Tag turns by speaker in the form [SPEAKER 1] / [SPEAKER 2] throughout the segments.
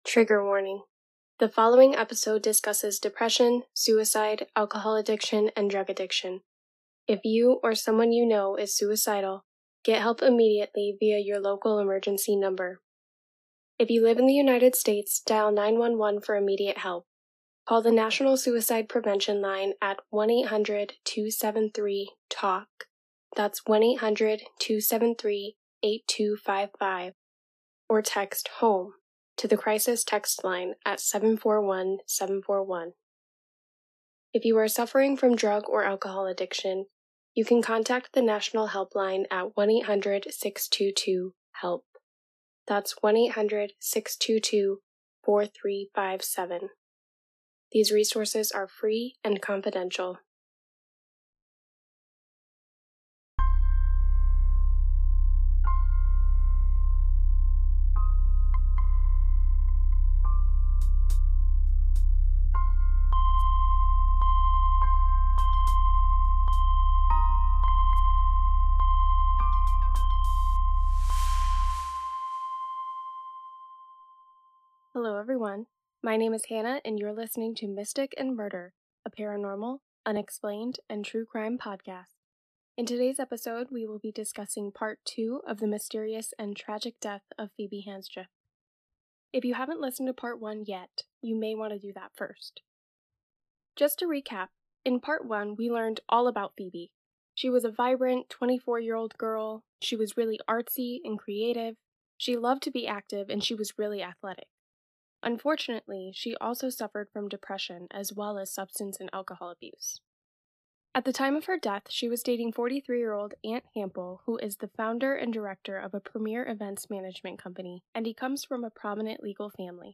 [SPEAKER 1] Trigger warning. The following episode discusses depression, suicide, alcohol addiction, and drug addiction. If you or someone you know is suicidal, get help immediately via your local emergency number. If you live in the United States, dial 911 for immediate help. Call the National Suicide Prevention Line at 1-800-273-TALK. That's 1-800-273-8255. Or text HOME to the crisis text line at 741-741. If you are suffering from drug or alcohol addiction, you can contact the National Helpline at 1-800-622-HELP. That's 1-800-622-4357. These resources are free and confidential. Hello everyone, my name is Hannah and you're listening to Mystic and Murder, a paranormal, unexplained, and true crime podcast. In today's episode, we will be discussing part 2 of the mysterious and tragic death of Phoebe Handsdrift. If you haven't listened to part 1 yet, you may want to do that first. Just to recap, in part 1 we learned all about Phoebe. She was a vibrant 24-year-old girl, she was really artsy and creative, she loved to be active, and she was really athletic. Unfortunately, she also suffered from depression as well as substance and alcohol abuse. At the time of her death, she was dating 43-year-old Ant Hampel, who is the founder and director of a premier events management company, and he comes from a prominent legal family.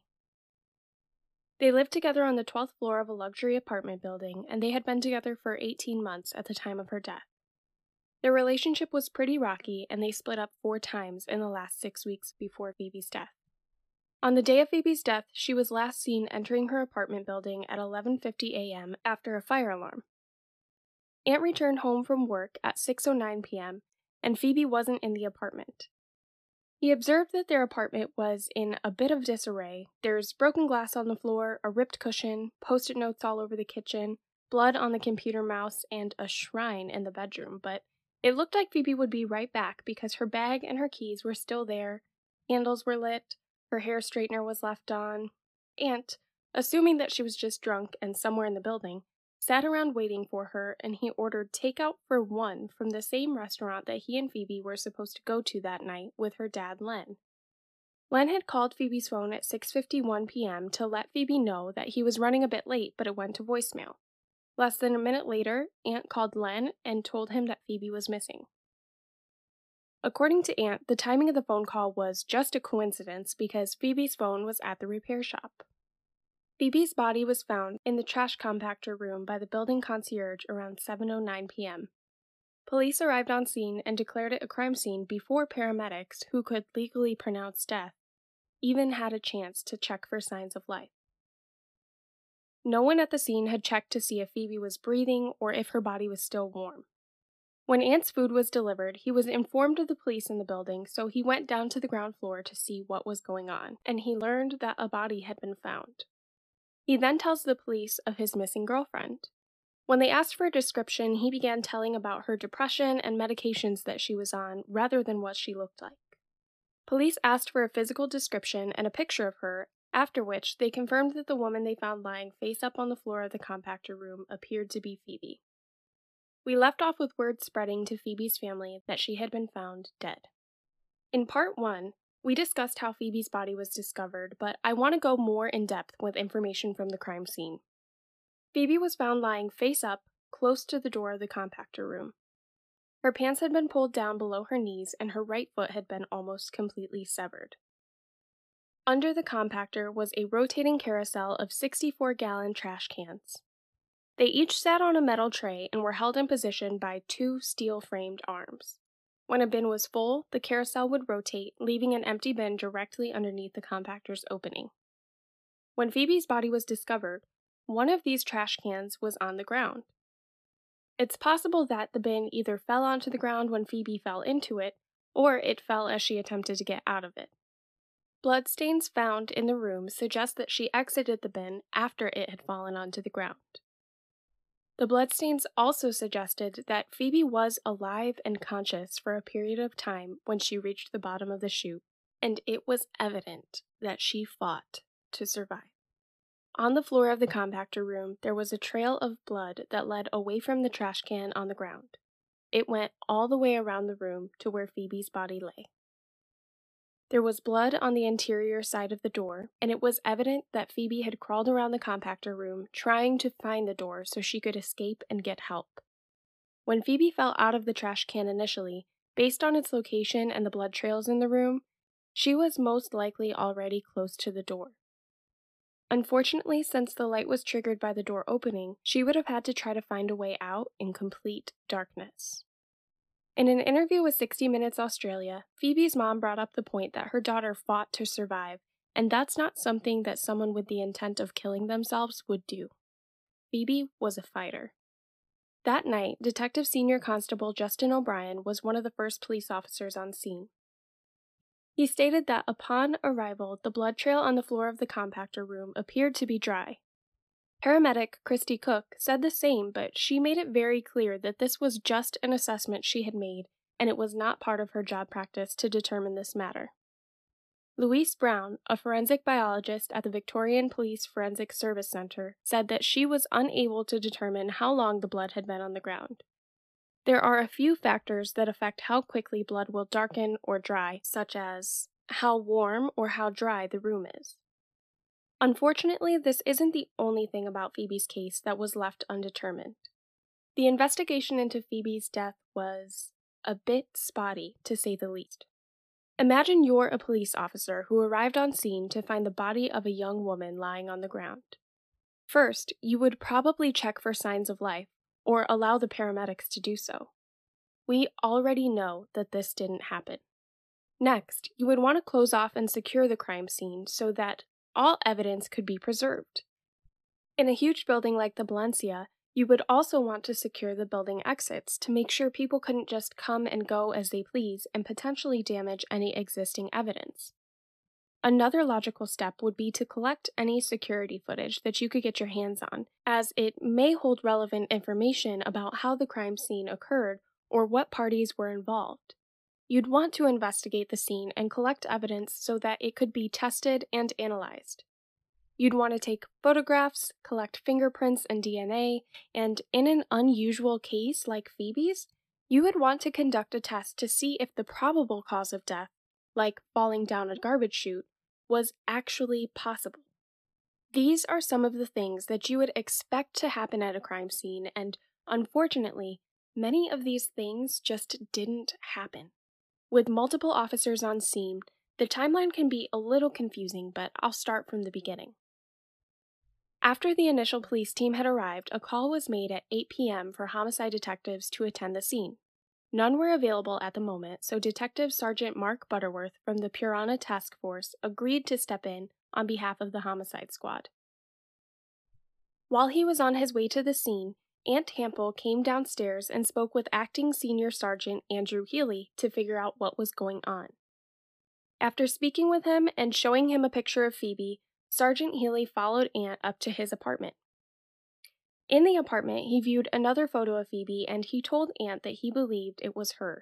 [SPEAKER 1] They lived together on the 12th floor of a luxury apartment building, and they had been together for 18 months at the time of her death. Their relationship was pretty rocky, and they split up 4 times in the last 6 weeks before Phoebe's death. On the day of Phoebe's death, she was last seen entering her apartment building at 11:50 a.m. after a fire alarm. Ant returned home from work at 6:09 p.m., and Phoebe wasn't in the apartment. He observed that their apartment was in a bit of disarray. There's broken glass on the floor, a ripped cushion, post-it notes all over the kitchen, blood on the computer mouse, and a shrine in the bedroom, but it looked like Phoebe would be right back because her bag and her keys were still there, candles were lit, her hair straightener was left on. Ant, assuming that she was just drunk and somewhere in the building, sat around waiting for her, and he ordered takeout for 1 from the same restaurant that he and Phoebe were supposed to go to that night with her dad, Len. Len had called Phoebe's phone at 6:51 p.m. to let Phoebe know that he was running a bit late, but it went to voicemail. Less than a minute later, Ant called Len and told him that Phoebe was missing. According to Ant, the timing of the phone call was just a coincidence because Phoebe's phone was at the repair shop. Phoebe's body was found in the trash compactor room by the building concierge around 7:09 p.m. Police arrived on scene and declared it a crime scene before paramedics, who could legally pronounce death, even had a chance to check for signs of life. No one at the scene had checked to see if Phoebe was breathing or if her body was still warm. When Ant's food was delivered, he was informed of the police in the building, so he went down to the ground floor to see what was going on, and he learned that a body had been found. He then tells the police of his missing girlfriend. When they asked for a description, he began telling about her depression and medications that she was on, rather than what she looked like. Police asked for a physical description and a picture of her, after which they confirmed that the woman they found lying face up on the floor of the compactor room appeared to be Phoebe. We left off with word spreading to Phoebe's family that she had been found dead. In part 1, we discussed how Phoebe's body was discovered, but I want to go more in depth with information from the crime scene. Phoebe was found lying face up, close to the door of the compactor room. Her pants had been pulled down below her knees, and her right foot had been almost completely severed. Under the compactor was a rotating carousel of 64-gallon trash cans. They each sat on a metal tray and were held in position by 2 steel-framed arms. When a bin was full, the carousel would rotate, leaving an empty bin directly underneath the compactor's opening. When Phoebe's body was discovered, one of these trash cans was on the ground. It's possible that the bin either fell onto the ground when Phoebe fell into it, or it fell as she attempted to get out of it. Bloodstains found in the room suggest that she exited the bin after it had fallen onto the ground. The bloodstains also suggested that Phoebe was alive and conscious for a period of time when she reached the bottom of the chute, and it was evident that she fought to survive. On the floor of the compactor room, there was a trail of blood that led away from the trash can on the ground. It went all the way around the room to where Phoebe's body lay. There was blood on the interior side of the door, and it was evident that Phoebe had crawled around the compactor room trying to find the door so she could escape and get help. When Phoebe fell out of the trash can initially, based on its location and the blood trails in the room, she was most likely already close to the door. Unfortunately, since the light was triggered by the door opening, she would have had to try to find a way out in complete darkness. In an interview with 60 Minutes Australia, Phoebe's mom brought up the point that her daughter fought to survive, and that's not something that someone with the intent of killing themselves would do. Phoebe was a fighter. That night, Detective Senior Constable Justin O'Brien was one of the first police officers on scene. He stated that upon arrival, the blood trail on the floor of the compactor room appeared to be dry. Paramedic Christy Cook said the same, but she made it very clear that this was just an assessment she had made, and it was not part of her job practice to determine this matter. Louise Brown, a forensic biologist at the Victorian Police Forensic Service Center, said that she was unable to determine how long the blood had been on the ground. There are a few factors that affect how quickly blood will darken or dry, such as how warm or how dry the room is. Unfortunately, this isn't the only thing about Phoebe's case that was left undetermined. The investigation into Phoebe's death was a bit spotty, to say the least. Imagine you're a police officer who arrived on scene to find the body of a young woman lying on the ground. First, you would probably check for signs of life, or allow the paramedics to do so. We already know that this didn't happen. Next, you would want to close off and secure the crime scene so that all evidence could be preserved. In a huge building like the Balencia, you would also want to secure the building exits to make sure people couldn't just come and go as they please and potentially damage any existing evidence. Another logical step would be to collect any security footage that you could get your hands on, as it may hold relevant information about how the crime scene occurred or what parties were involved. You'd want to investigate the scene and collect evidence so that it could be tested and analyzed. You'd want to take photographs, collect fingerprints and DNA, and in an unusual case like Phoebe's, you would want to conduct a test to see if the probable cause of death, like falling down a garbage chute, was actually possible. These are some of the things that you would expect to happen at a crime scene, and unfortunately, many of these things just didn't happen. With multiple officers on scene, the timeline can be a little confusing, but I'll start from the beginning. After the initial police team had arrived, a call was made at 8 p.m. for homicide detectives to attend the scene. None were available at the moment, so Detective Sergeant Mark Butterworth from the Purana Task Force agreed to step in on behalf of the homicide squad. While he was on his way to the scene, Aunt Hample came downstairs and spoke with Acting Senior Sergeant Andrew Healy to figure out what was going on. After speaking with him and showing him a picture of Phoebe, Sergeant Healy followed Aunt up to his apartment. In the apartment, he viewed another photo of Phoebe and he told Aunt that he believed it was her.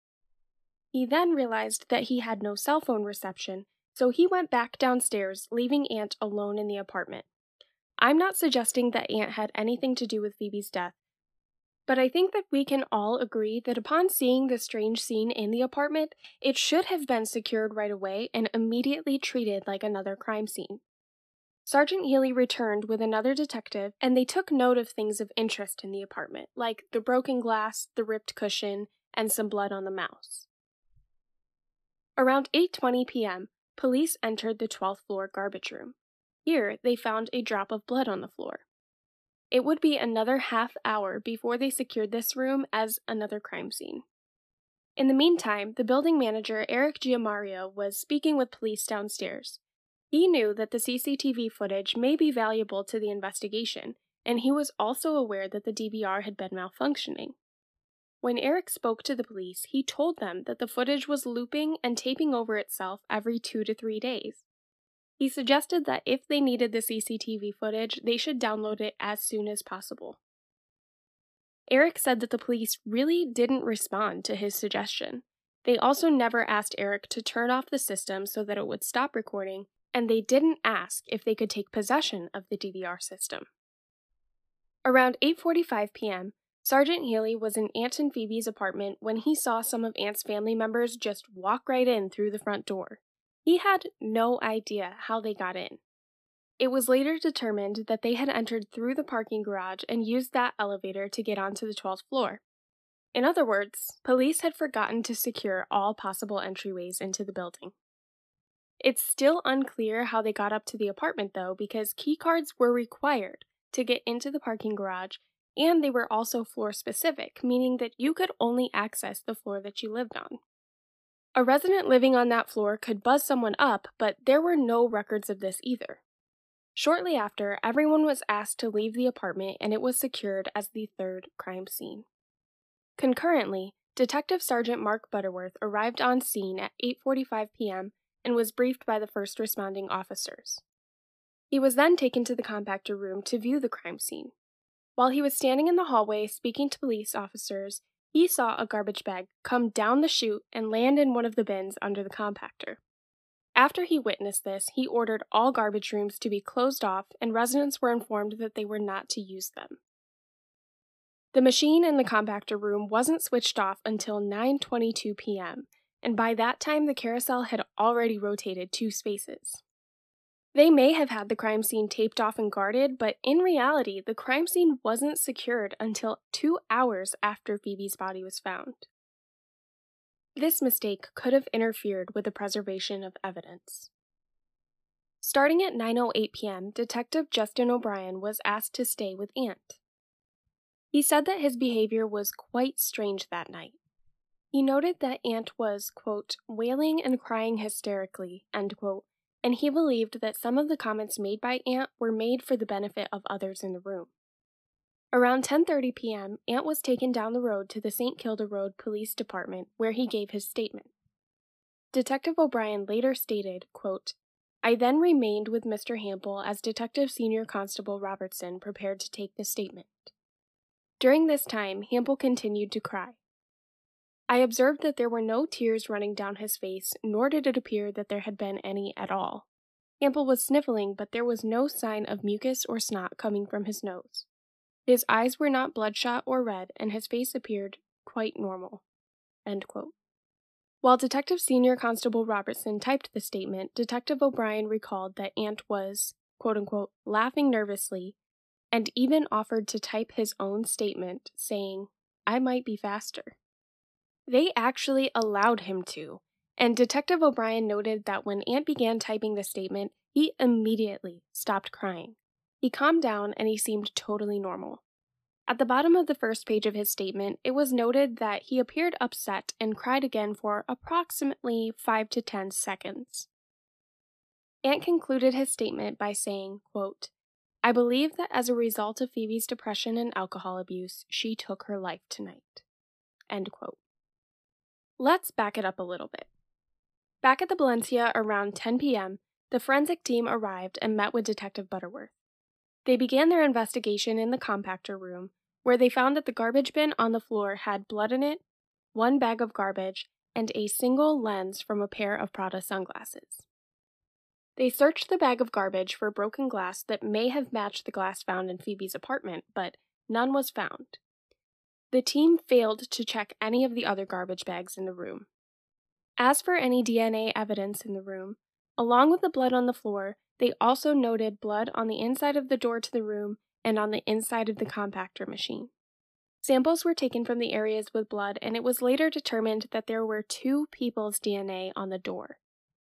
[SPEAKER 1] He then realized that he had no cell phone reception, so he went back downstairs, leaving Aunt alone in the apartment. I'm not suggesting that Aunt had anything to do with Phoebe's death, but I think that we can all agree that upon seeing the strange scene in the apartment, it should have been secured right away and immediately treated like another crime scene. Sergeant Healy returned with another detective, and they took note of things of interest in the apartment, like the broken glass, the ripped cushion, and some blood on the mouse. Around 8:20 p.m., police entered the 12th floor garbage room. Here, they found a drop of blood on the floor. It would be another half hour before they secured this room as another crime scene. In the meantime, the building manager, Eric Giamario, was speaking with police downstairs. He knew that the CCTV footage may be valuable to the investigation, and he was also aware that the DVR had been malfunctioning. When Eric spoke to the police, he told them that the footage was looping and taping over itself every 2 to 3 days. He suggested that if they needed the CCTV footage, they should download it as soon as possible. Eric said that the police really didn't respond to his suggestion. They also never asked Eric to turn off the system so that it would stop recording, and they didn't ask if they could take possession of the DVR system. Around 8:45 p.m., Sergeant Healy was in Ant and Phoebe's apartment when he saw some of Ant's family members just walk right in through the front door. He had no idea how they got in. It was later determined that they had entered through the parking garage and used that elevator to get onto the 12th floor. In other words, police had forgotten to secure all possible entryways into the building. It's still unclear how they got up to the apartment, though, because keycards were required to get into the parking garage, and they were also floor-specific, meaning that you could only access the floor that you lived on. A resident living on that floor could buzz someone up, but there were no records of this either. Shortly after, everyone was asked to leave the apartment and it was secured as the third crime scene. Concurrently, Detective Sergeant Mark Butterworth arrived on scene at 8:45 p.m. and was briefed by the first responding officers. He was then taken to the compactor room to view the crime scene. While he was standing in the hallway speaking to police officers, he saw a garbage bag come down the chute and land in one of the bins under the compactor. After he witnessed this, he ordered all garbage rooms to be closed off, and residents were informed that they were not to use them. The machine in the compactor room wasn't switched off until 9:22 p.m., and by that time the carousel had already rotated 2 spaces. They may have had the crime scene taped off and guarded, but in reality, the crime scene wasn't secured until 2 hours after Phoebe's body was found. This mistake could have interfered with the preservation of evidence. Starting at 9:08 p.m., Detective Justin O'Brien was asked to stay with Ant. He said that his behavior was quite strange that night. He noted that Ant was, quote, wailing and crying hysterically, end quote, and he believed that some of the comments made by Ant were made for the benefit of others in the room. Around 10:30 p.m., Ant was taken down the road to the St. Kilda Road Police Department, where he gave his statement. Detective O'Brien later stated, quote, I then remained with Mr. Hampel as Detective Senior Constable Robertson prepared to take the statement. During this time, Hampel continued to cry. I observed that there were no tears running down his face, nor did it appear that there had been any at all. Hampel was sniffling, but there was no sign of mucus or snot coming from his nose. His eyes were not bloodshot or red, and his face appeared quite normal. End quote. While Detective Senior Constable Robertson typed the statement, Detective O'Brien recalled that Ant was, quote-unquote, laughing nervously, and even offered to type his own statement, saying, I might be faster. They actually allowed him to, and Detective O'Brien noted that when Ant began typing the statement, he immediately stopped crying. He calmed down and he seemed totally normal. At the bottom of the first page of his statement, it was noted that he appeared upset and cried again for approximately 5 to 10 seconds. Ant concluded his statement by saying, quote, I believe that as a result of Phoebe's depression and alcohol abuse, she took her life tonight. End quote. Let's back it up a little bit. Back at the Valencia around 10 p.m., the forensic team arrived and met with Detective Butterworth. They began their investigation in the compactor room, where they found that the garbage bin on the floor had blood in it, 1 bag of garbage, and a single lens from a pair of Prada sunglasses. They searched the bag of garbage for broken glass that may have matched the glass found in Phoebe's apartment, but none was found. The team failed to check any of the other garbage bags in the room. As for any DNA evidence in the room, along with the blood on the floor, they also noted blood on the inside of the door to the room and on the inside of the compactor machine. Samples were taken from the areas with blood, and it was later determined that there were 2 people's DNA on the door.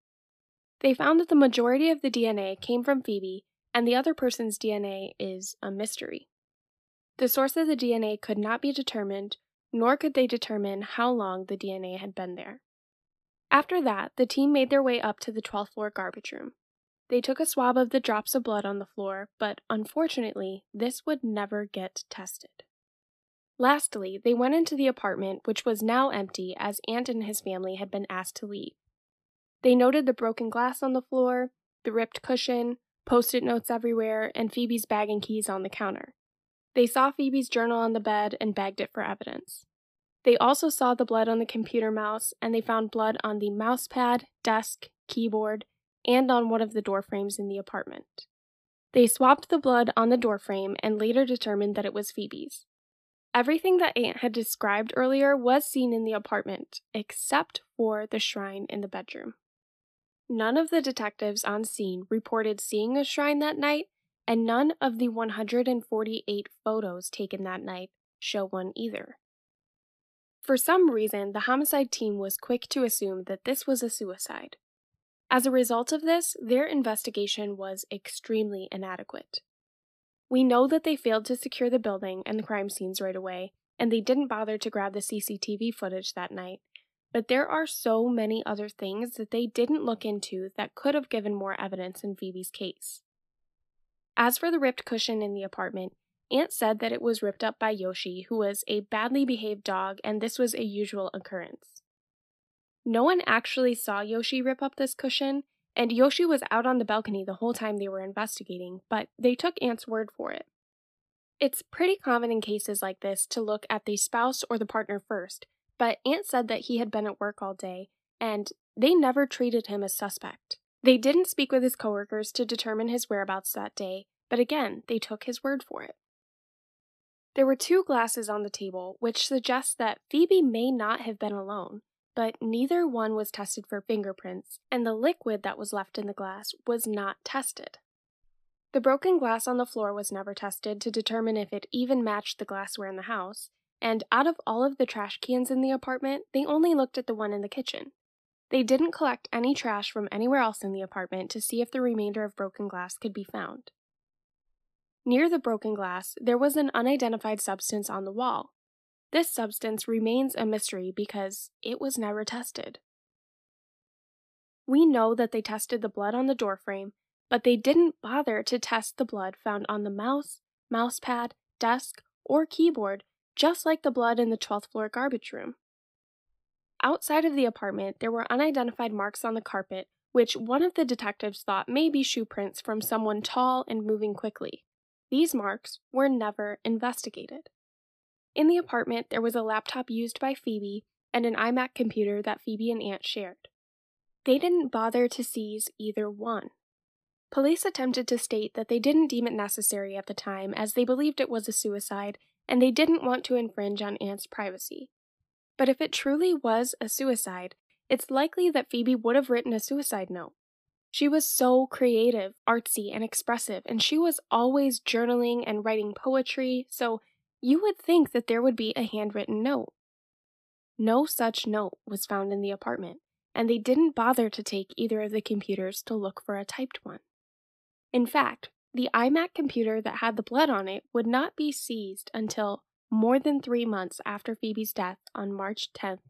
[SPEAKER 1] They found that the majority of the DNA came from Phoebe, and the other person's DNA is a mystery. The source of the DNA could not be determined, nor could they determine how long the DNA had been there. After that, the team made their way up to the 12th floor garbage room. They took a swab of the drops of blood on the floor, but unfortunately, this would never get tested. Lastly, they went into the apartment, which was now empty as Ant and his family had been asked to leave. They noted the broken glass on the floor, the ripped cushion, post-it notes everywhere, and Phoebe's bag and keys on the counter. They saw Phoebe's journal on the bed and bagged it for evidence. They also saw the blood on the computer mouse, and they found blood on the mouse pad, desk, keyboard, and on one of the door frames in the apartment. They swapped the blood on the door frame and later determined that it was Phoebe's. Everything that Ant had described earlier was seen in the apartment, except for the shrine in the bedroom. None of the detectives on scene reported seeing a shrine that night, and none of the 148 photos taken that night show one either. For some reason, the homicide team was quick to assume that this was a suicide. As a result of this, their investigation was extremely inadequate. We know that they failed to secure the building and the crime scenes right away, and they didn't bother to grab the CCTV footage that night, but there are so many other things that they didn't look into that could have given more evidence in Phoebe's case. As for the ripped cushion in the apartment, Ant said that it was ripped up by Yoshi, who was a badly behaved dog, and this was a usual occurrence. No one actually saw Yoshi rip up this cushion, and Yoshi was out on the balcony the whole time they were investigating, but they took Ant's word for it. It's pretty common in cases like this to look at the spouse or the partner first, but Ant said that he had been at work all day, and they never treated him as suspect. They didn't speak with his coworkers to determine his whereabouts that day, but again, they took his word for it. There were 2 glasses on the table, which suggests that Phoebe may not have been alone, but neither one was tested for fingerprints, and the liquid that was left in the glass was not tested. The broken glass on the floor was never tested to determine if it even matched the glassware in the house, and out of all of the trash cans in the apartment, they only looked at the one in the kitchen. They didn't collect any trash from anywhere else in the apartment to see if the remainder of broken glass could be found. Near the broken glass, there was an unidentified substance on the wall. This substance remains a mystery because it was never tested. We know that they tested the blood on the doorframe, but they didn't bother to test the blood found on the mouse, mousepad, desk, or keyboard, just like the blood in the 12th floor garbage room. Outside of the apartment, there were unidentified marks on the carpet, which one of the detectives thought may be shoe prints from someone tall and moving quickly. These marks were never investigated. In the apartment, there was a laptop used by Phoebe and an iMac computer that Phoebe and Ant shared. They didn't bother to seize either one. Police attempted to state that they didn't deem it necessary at the time as they believed it was a suicide and they didn't want to infringe on Ant's privacy. But if it truly was a suicide, it's likely that Phoebe would have written a suicide note. She was so creative, artsy, and expressive, and she was always journaling and writing poetry, so you would think that there would be a handwritten note. No such note was found in the apartment, and they didn't bother to take either of the computers to look for a typed one. In fact, the iMac computer that had the blood on it would not be seized until more than 3 months after Phoebe's death on March 10,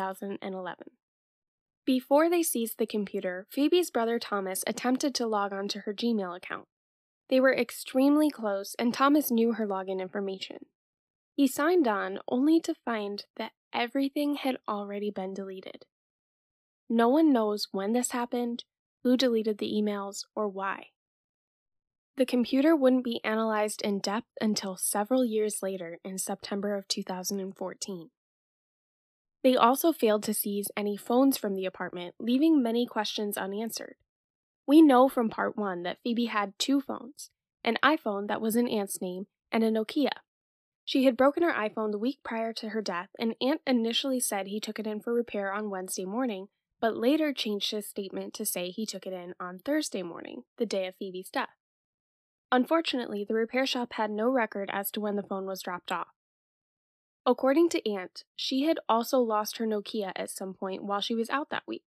[SPEAKER 1] 2011. Before they seized the computer, Phoebe's brother Thomas attempted to log on to her Gmail account. They were extremely close, and Thomas knew her login information. He signed on only to find that everything had already been deleted. No one knows when this happened, who deleted the emails, or why. The computer wouldn't be analyzed in depth until several years later in September of 2014. They also failed to seize any phones from the apartment, leaving many questions unanswered. We know from part 1 that Phoebe had 2 phones, an iPhone that was in Ant's name and a Nokia. She had broken her iPhone the week prior to her death, and Ant initially said he took it in for repair on Wednesday morning, but later changed his statement to say he took it in on Thursday morning, the day of Phoebe's death. Unfortunately, the repair shop had no record as to when the phone was dropped off. According to Ant, she had also lost her Nokia at some point while she was out that week.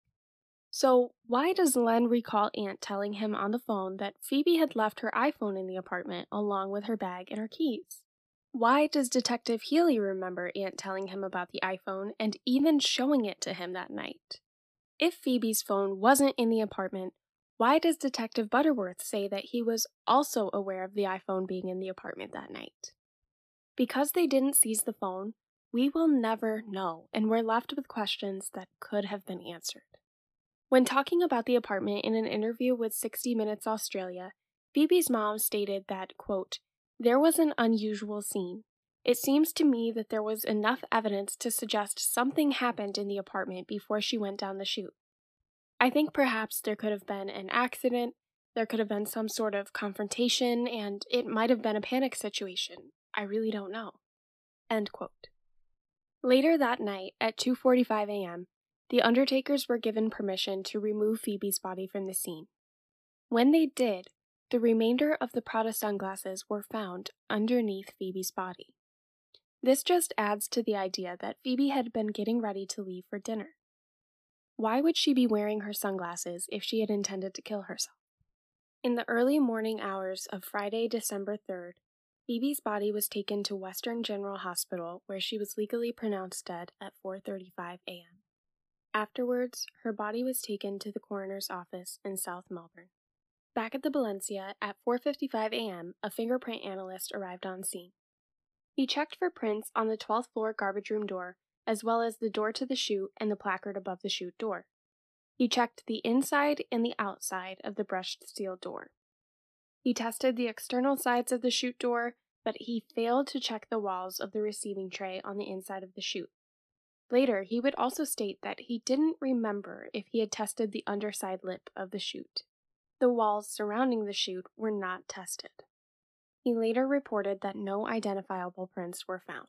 [SPEAKER 1] So why does Len recall Ant telling him on the phone that Phoebe had left her iPhone in the apartment along with her bag and her keys? Why does Detective Healy remember Ant telling him about the iPhone and even showing it to him that night? If Phoebe's phone wasn't in the apartment, why does Detective Butterworth say that he was also aware of the iPhone being in the apartment that night? Because they didn't seize the phone, we will never know, and we're left with questions that could have been answered. When talking about the apartment in an interview with 60 Minutes Australia, Phoebe's mom stated that, quote, "There was an unusual scene. It seems to me that there was enough evidence to suggest something happened in the apartment before she went down the chute. I think perhaps there could have been an accident, there could have been some sort of confrontation, and it might have been a panic situation. I really don't know." End quote. Later that night at 2:45 a.m., the undertakers were given permission to remove Phoebe's body from the scene. When they did, the remainder of the Prada sunglasses were found underneath Phoebe's body. This just adds to the idea that Phoebe had been getting ready to leave for dinner. Why would she be wearing her sunglasses if she had intended to kill herself? In the early morning hours of Friday, December 3rd, Phoebe's body was taken to Western General Hospital, where she was legally pronounced dead at 4:35 a.m. Afterwards, her body was taken to the coroner's office in South Melbourne. Back at the Valencia at 4:55 a.m., a fingerprint analyst arrived on scene. He checked for prints on the 12th floor garbage room door, as well as the door to the chute and the placard above the chute door. He checked the inside and the outside of the brushed steel door. He tested the external sides of the chute door, but he failed to check the walls of the receiving tray on the inside of the chute. Later, he would also state that he didn't remember if he had tested the underside lip of the chute. The walls surrounding the chute were not tested. He later reported that no identifiable prints were found.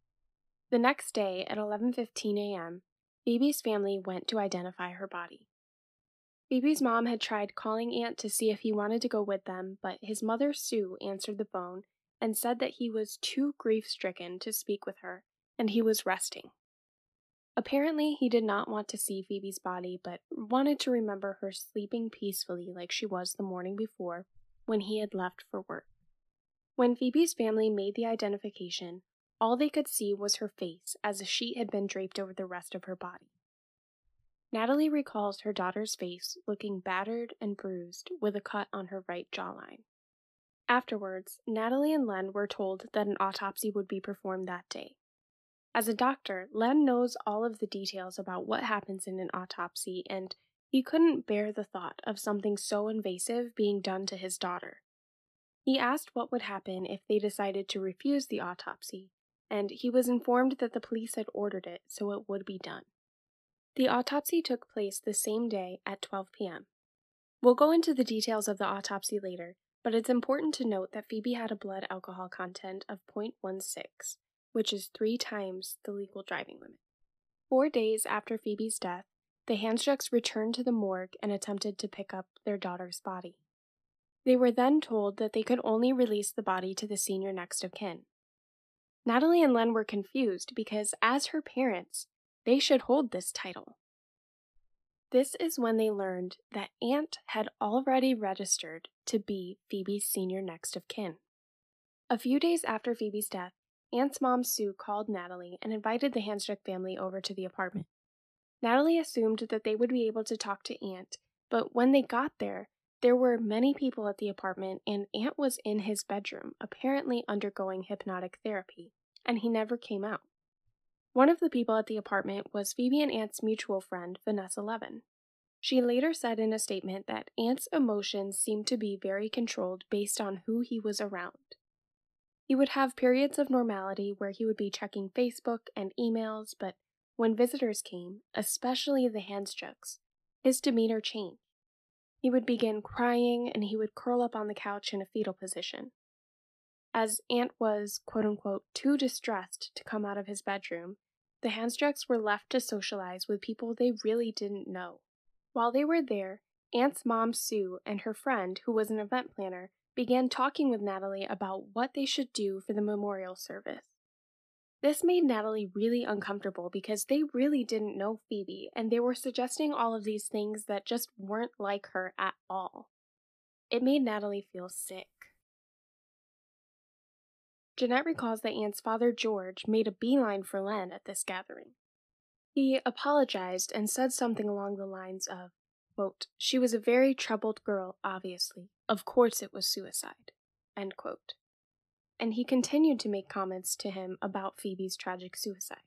[SPEAKER 1] The next day at 11:15 a.m., Phoebe's family went to identify her body. Phoebe's mom had tried calling Aunt to see if he wanted to go with them, but his mother, Sue, answered the phone and said that he was too grief-stricken to speak with her, and he was resting. Apparently, he did not want to see Phoebe's body, but wanted to remember her sleeping peacefully like she was the morning before when he had left for work. When Phoebe's family made the identification, all they could see was her face as a sheet had been draped over the rest of her body. Natalie recalls her daughter's face looking battered and bruised with a cut on her right jawline. Afterwards, Natalie and Len were told that an autopsy would be performed that day. As a doctor, Len knows all of the details about what happens in an autopsy, and he couldn't bear the thought of something so invasive being done to his daughter. He asked what would happen if they decided to refuse the autopsy, and he was informed that the police had ordered it, so it would be done. The autopsy took place the same day at 12 p.m. We'll go into the details of the autopsy later, but it's important to note that Phoebe had a blood alcohol content of 0.16, which is 3 times the legal driving limit. 4 days after Phoebe's death, the Handstrucks returned to the morgue and attempted to pick up their daughter's body. They were then told that they could only release the body to the senior next of kin. Natalie and Len were confused because, as her parents, they should hold this title. This is when they learned that Aunt had already registered to be Phoebe's senior next of kin. A few days after Phoebe's death, Aunt's mom, Sue, called Natalie and invited the Handstruck family over to the apartment. Natalie assumed that they would be able to talk to Aunt, but when they got there were many people at the apartment, and Aunt was in his bedroom, apparently undergoing hypnotic therapy, and he never came out. One of the people at the apartment was Phoebe and Aunt's mutual friend, Vanessa Levin. She later said in a statement that Aunt's emotions seemed to be very controlled based on who he was around. He would have periods of normality where he would be checking Facebook and emails, but when visitors came, especially the Handstrucks, his demeanor changed. He would begin crying and he would curl up on the couch in a fetal position. As Aunt was, quote-unquote, too distressed to come out of his bedroom, the Handstrucks were left to socialize with people they really didn't know. While they were there, Aunt's mom, Sue, and her friend, who was an event planner, began talking with Natalie about what they should do for the memorial service. This made Natalie really uncomfortable because they really didn't know Phoebe, and they were suggesting all of these things that just weren't like her at all. It made Natalie feel sick. Jeanette recalls that Aunt's father, George, made a beeline for Len at this gathering. He apologized and said something along the lines of, quote, "She was a very troubled girl, obviously. Of course it was suicide." End quote. and he continued to make comments to him about Phoebe's tragic suicide.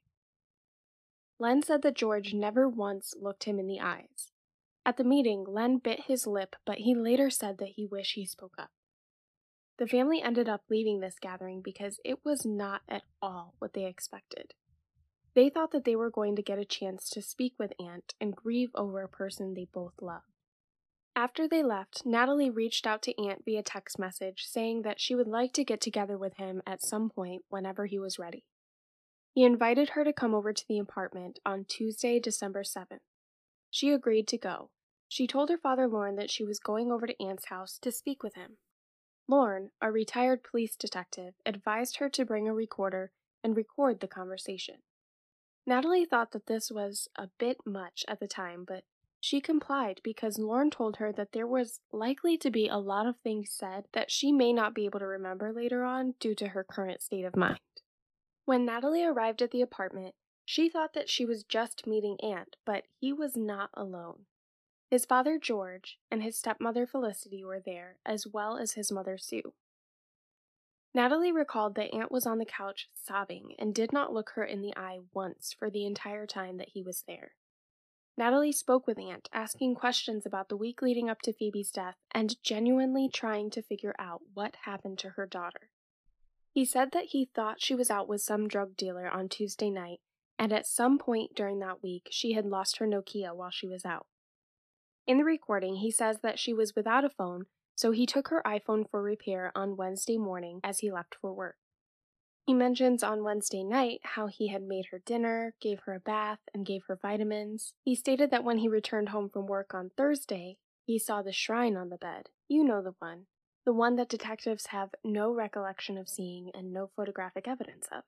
[SPEAKER 1] Len said that George never once looked him in the eyes. At the meeting, Len bit his lip, but he later said that he wished he spoke up. The family ended up leaving this gathering because it was not at all what they expected. They thought that they were going to get a chance to speak with Aunt and grieve over a person they both loved. After they left, Natalie reached out to Aunt via text message saying that she would like to get together with him at some point whenever he was ready. He invited her to come over to the apartment on Tuesday, December 7th. She agreed to go. She told her father Lorne that she was going over to Aunt's house to speak with him. Lorne, a retired police detective, advised her to bring a recorder and record the conversation. Natalie thought that this was a bit much at the time, but she complied because Lorne told her that there was likely to be a lot of things said that she may not be able to remember later on due to her current state of mind. When Natalie arrived at the apartment, she thought that she was just meeting Aunt, but he was not alone. His father George and his stepmother Felicity were there, as well as his mother Sue. Natalie recalled that Aunt was on the couch sobbing and did not look her in the eye once for the entire time that he was there. Natalie spoke with Aunt, asking questions about the week leading up to Phoebe's death and genuinely trying to figure out what happened to her daughter. He said that he thought she was out with some drug dealer on Tuesday night, and at some point during that week she had lost her Nokia while she was out. In the recording, he says that she was without a phone, so he took her iPhone for repair on Wednesday morning as he left for work. He mentions on Wednesday night how he had made her dinner, gave her a bath, and gave her vitamins. He stated that when he returned home from work on Thursday, he saw the shrine on the bed. You know the one that detectives have no recollection of seeing and no photographic evidence of.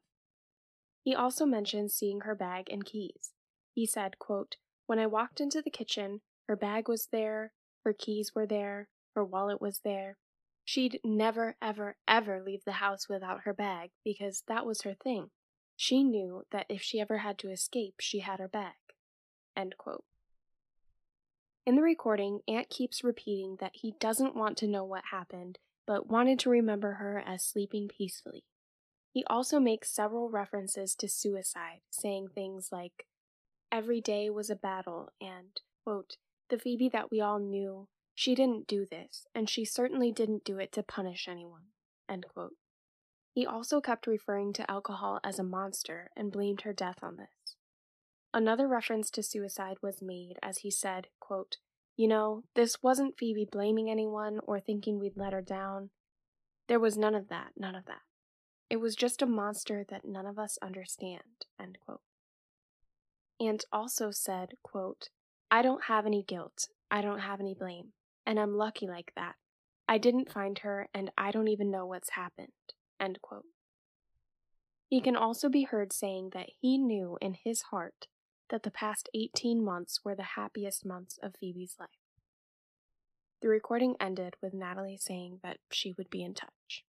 [SPEAKER 1] He also mentions seeing her bag and keys. He said, quote, "When I walked into the kitchen, her bag was there, her keys were there, her wallet was there. She'd never, ever, ever leave the house without her bag because that was her thing. She knew that if she ever had to escape, she had her bag." End quote. In the recording, Aunt keeps repeating that he doesn't want to know what happened, but wanted to remember her as sleeping peacefully. He also makes several references to suicide, saying things like, "Every day was a battle," and, quote, "The Phoebe that we all knew, she didn't do this, and she certainly didn't do it to punish anyone," end quote. He also kept referring to alcohol as a monster and blamed her death on this. Another reference to suicide was made as he said, quote, "You know, this wasn't Phoebe blaming anyone or thinking we'd let her down. There was none of that. It was just a monster that none of us understand," end quote. And also said, quote, "I don't have any guilt, I don't have any blame, and I'm lucky like that. I didn't find her, and I don't even know what's happened," end quote. He can also be heard saying that he knew in his heart that the past 18 months were the happiest months of Phoebe's life. The recording ended with Natalie saying that she would be in touch.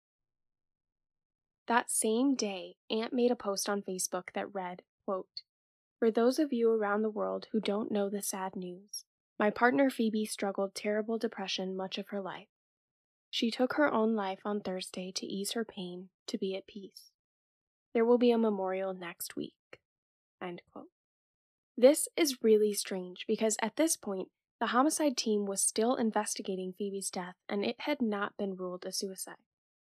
[SPEAKER 1] That same day, Aunt made a post on Facebook that read, quote, "For those of you around the world who don't know the sad news, my partner Phoebe struggled terrible depression much of her life. She took her own life on Thursday to ease her pain, to be at peace. There will be a memorial next week." End quote. This is really strange because at this point, the homicide team was still investigating Phoebe's death and it had not been ruled a suicide.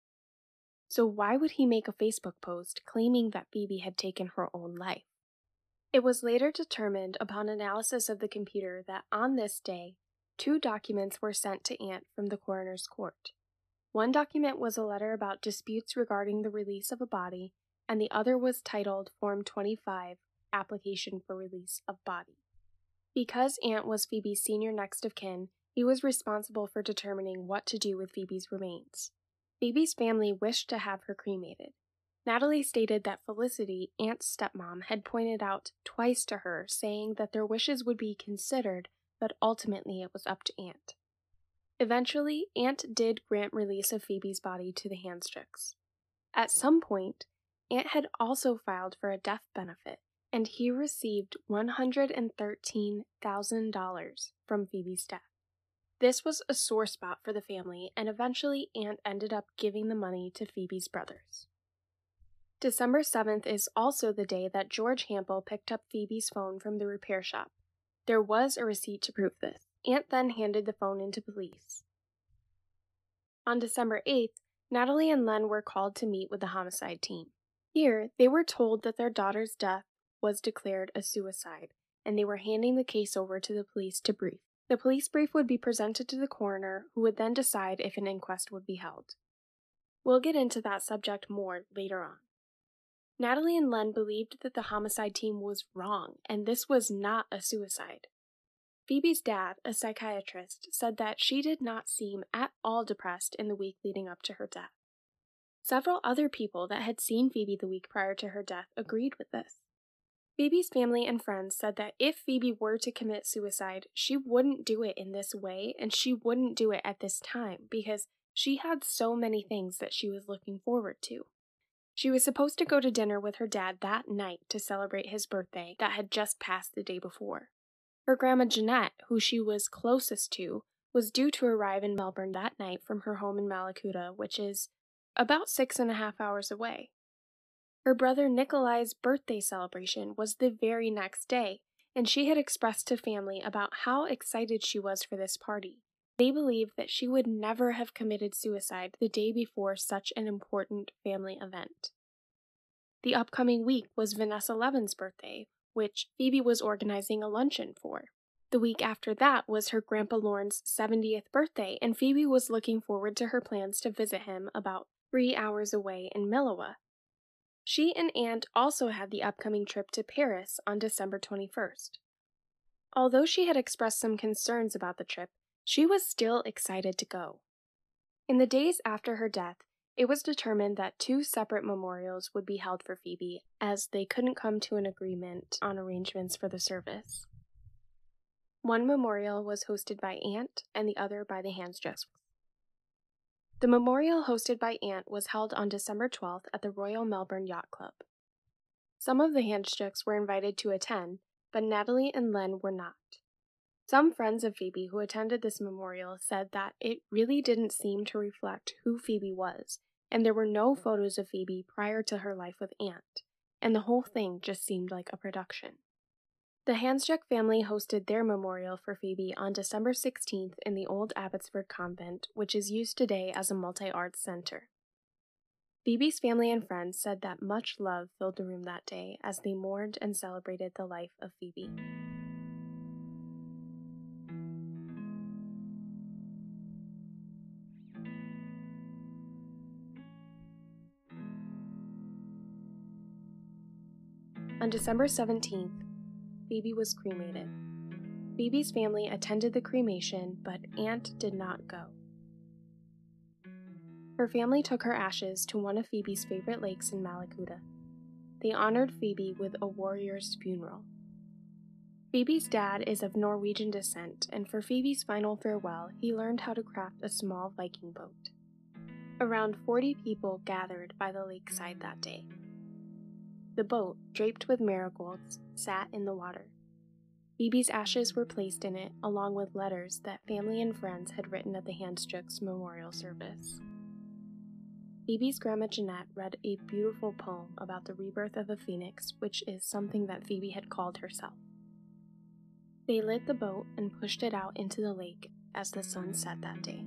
[SPEAKER 1] So why would he make a Facebook post claiming that Phoebe had taken her own life? It was later determined upon analysis of the computer that on this day, 2 documents were sent to Aunt from the coroner's court. One document was a letter about disputes regarding the release of a body, and the other was titled Form 25, Application for Release of Body. Because Aunt was Phoebe's senior next of kin, he was responsible for determining what to do with Phoebe's remains. Phoebe's family wished to have her cremated. Natalie stated that Felicity, Aunt's stepmom, had pointed out twice to her, saying that their wishes would be considered, but ultimately it was up to Aunt. Eventually, Aunt did grant release of Phoebe's body to the Handstricks. At some point, Aunt had also filed for a death benefit, and he received $113,000 from Phoebe's death. This was a sore spot for the family, and eventually Aunt ended up giving the money to Phoebe's brothers. December 7th is also the day that George Hampel picked up Phoebe's phone from the repair shop. There was a receipt to prove this. Aunt then handed the phone in to police. On December 8th, Natalie and Len were called to meet with the homicide team. Here, they were told that their daughter's death was declared a suicide, and they were handing the case over to the police to brief. The police brief would be presented to the coroner, who would then decide if an inquest would be held. We'll get into that subject more later on. Natalie and Len believed that the homicide team was wrong, and this was not a suicide. Phoebe's dad, a psychiatrist, said that she did not seem at all depressed in the week leading up to her death. Several other people that had seen Phoebe the week prior to her death agreed with this. Phoebe's family and friends said that if Phoebe were to commit suicide, she wouldn't do it in this way, and she wouldn't do it at this time, because she had so many things that she was looking forward to. She was supposed to go to dinner with her dad that night to celebrate his birthday that had just passed the day before. Her grandma Jeanette, who she was closest to, was due to arrive in Melbourne that night from her home in Malakuta, which is about 6.5 hours away. Her brother Nikolai's birthday celebration was the very next day, and she had expressed to family about how excited she was for this party. They believed that she would never have committed suicide the day before such an important family event. The upcoming week was Vanessa Levin's birthday, which Phoebe was organizing a luncheon for. The week after that was her Grandpa Lorne's 70th birthday, and Phoebe was looking forward to her plans to visit him about 3 hours away in Milawa. She and Aunt also had the upcoming trip to Paris on December 21st. Although she had expressed some concerns about the trip, she was still excited to go. In the days after her death, it was determined that 2 separate memorials would be held for Phoebe, as they couldn't come to an agreement on arrangements for the service. One memorial was hosted by Aunt, and the other by the Hansjaks. The memorial hosted by Aunt was held on December 12th at the Royal Melbourne Yacht Club. Some of the Hansjaks were invited to attend, but Natalie and Len were not. Some friends of Phoebe who attended this memorial said that it really didn't seem to reflect who Phoebe was, and there were no photos of Phoebe prior to her life with Aunt, and the whole thing just seemed like a production. The Hansjak family hosted their memorial for Phoebe on December 16th in the old Abbotsford Convent, which is used today as a multi-arts center. Phoebe's family and friends said that much love filled the room that day as they mourned and celebrated the life of Phoebe. On December 17th, Phoebe was cremated. Phoebe's family attended the cremation, but Aunt did not go. Her family took her ashes to one of Phoebe's favorite lakes in Malakuta. They honored Phoebe with a warrior's funeral. Phoebe's dad is of Norwegian descent, and for Phoebe's final farewell, he learned how to craft a small Viking boat. Around 40 people gathered by the lakeside that day. The boat, draped with marigolds, sat in the water. Phoebe's ashes were placed in it, along with letters that family and friends had written at the Hansjaks memorial service. Phoebe's grandma Jeanette read a beautiful poem about the rebirth of a phoenix, which is something that Phoebe had called herself. They lit the boat and pushed it out into the lake as the sun set that day.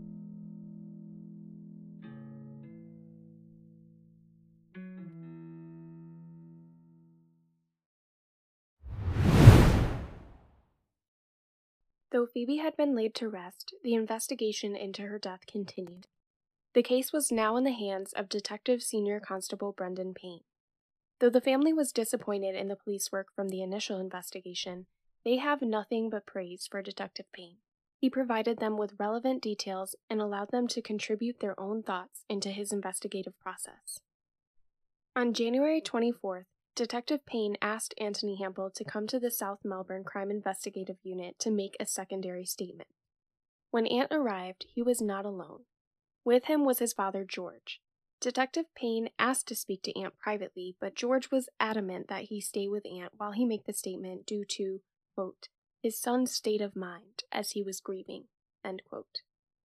[SPEAKER 1] Though Phoebe had been laid to rest, the investigation into her death continued. The case was now in the hands of Detective Senior Constable Brendan Payne. Though the family was disappointed in the police work from the initial investigation, they have nothing but praise for Detective Payne. He provided them with relevant details and allowed them to contribute their own thoughts into his investigative process. On January 24th, Detective Payne asked Anthony Hampel to come to the South Melbourne Crime Investigative Unit to make a secondary statement. When Aunt arrived, he was not alone. With him was his father, George. Detective Payne asked to speak to Aunt privately, but George was adamant that he stay with Aunt while he make the statement due to, quote, his son's state of mind as he was grieving, End quote.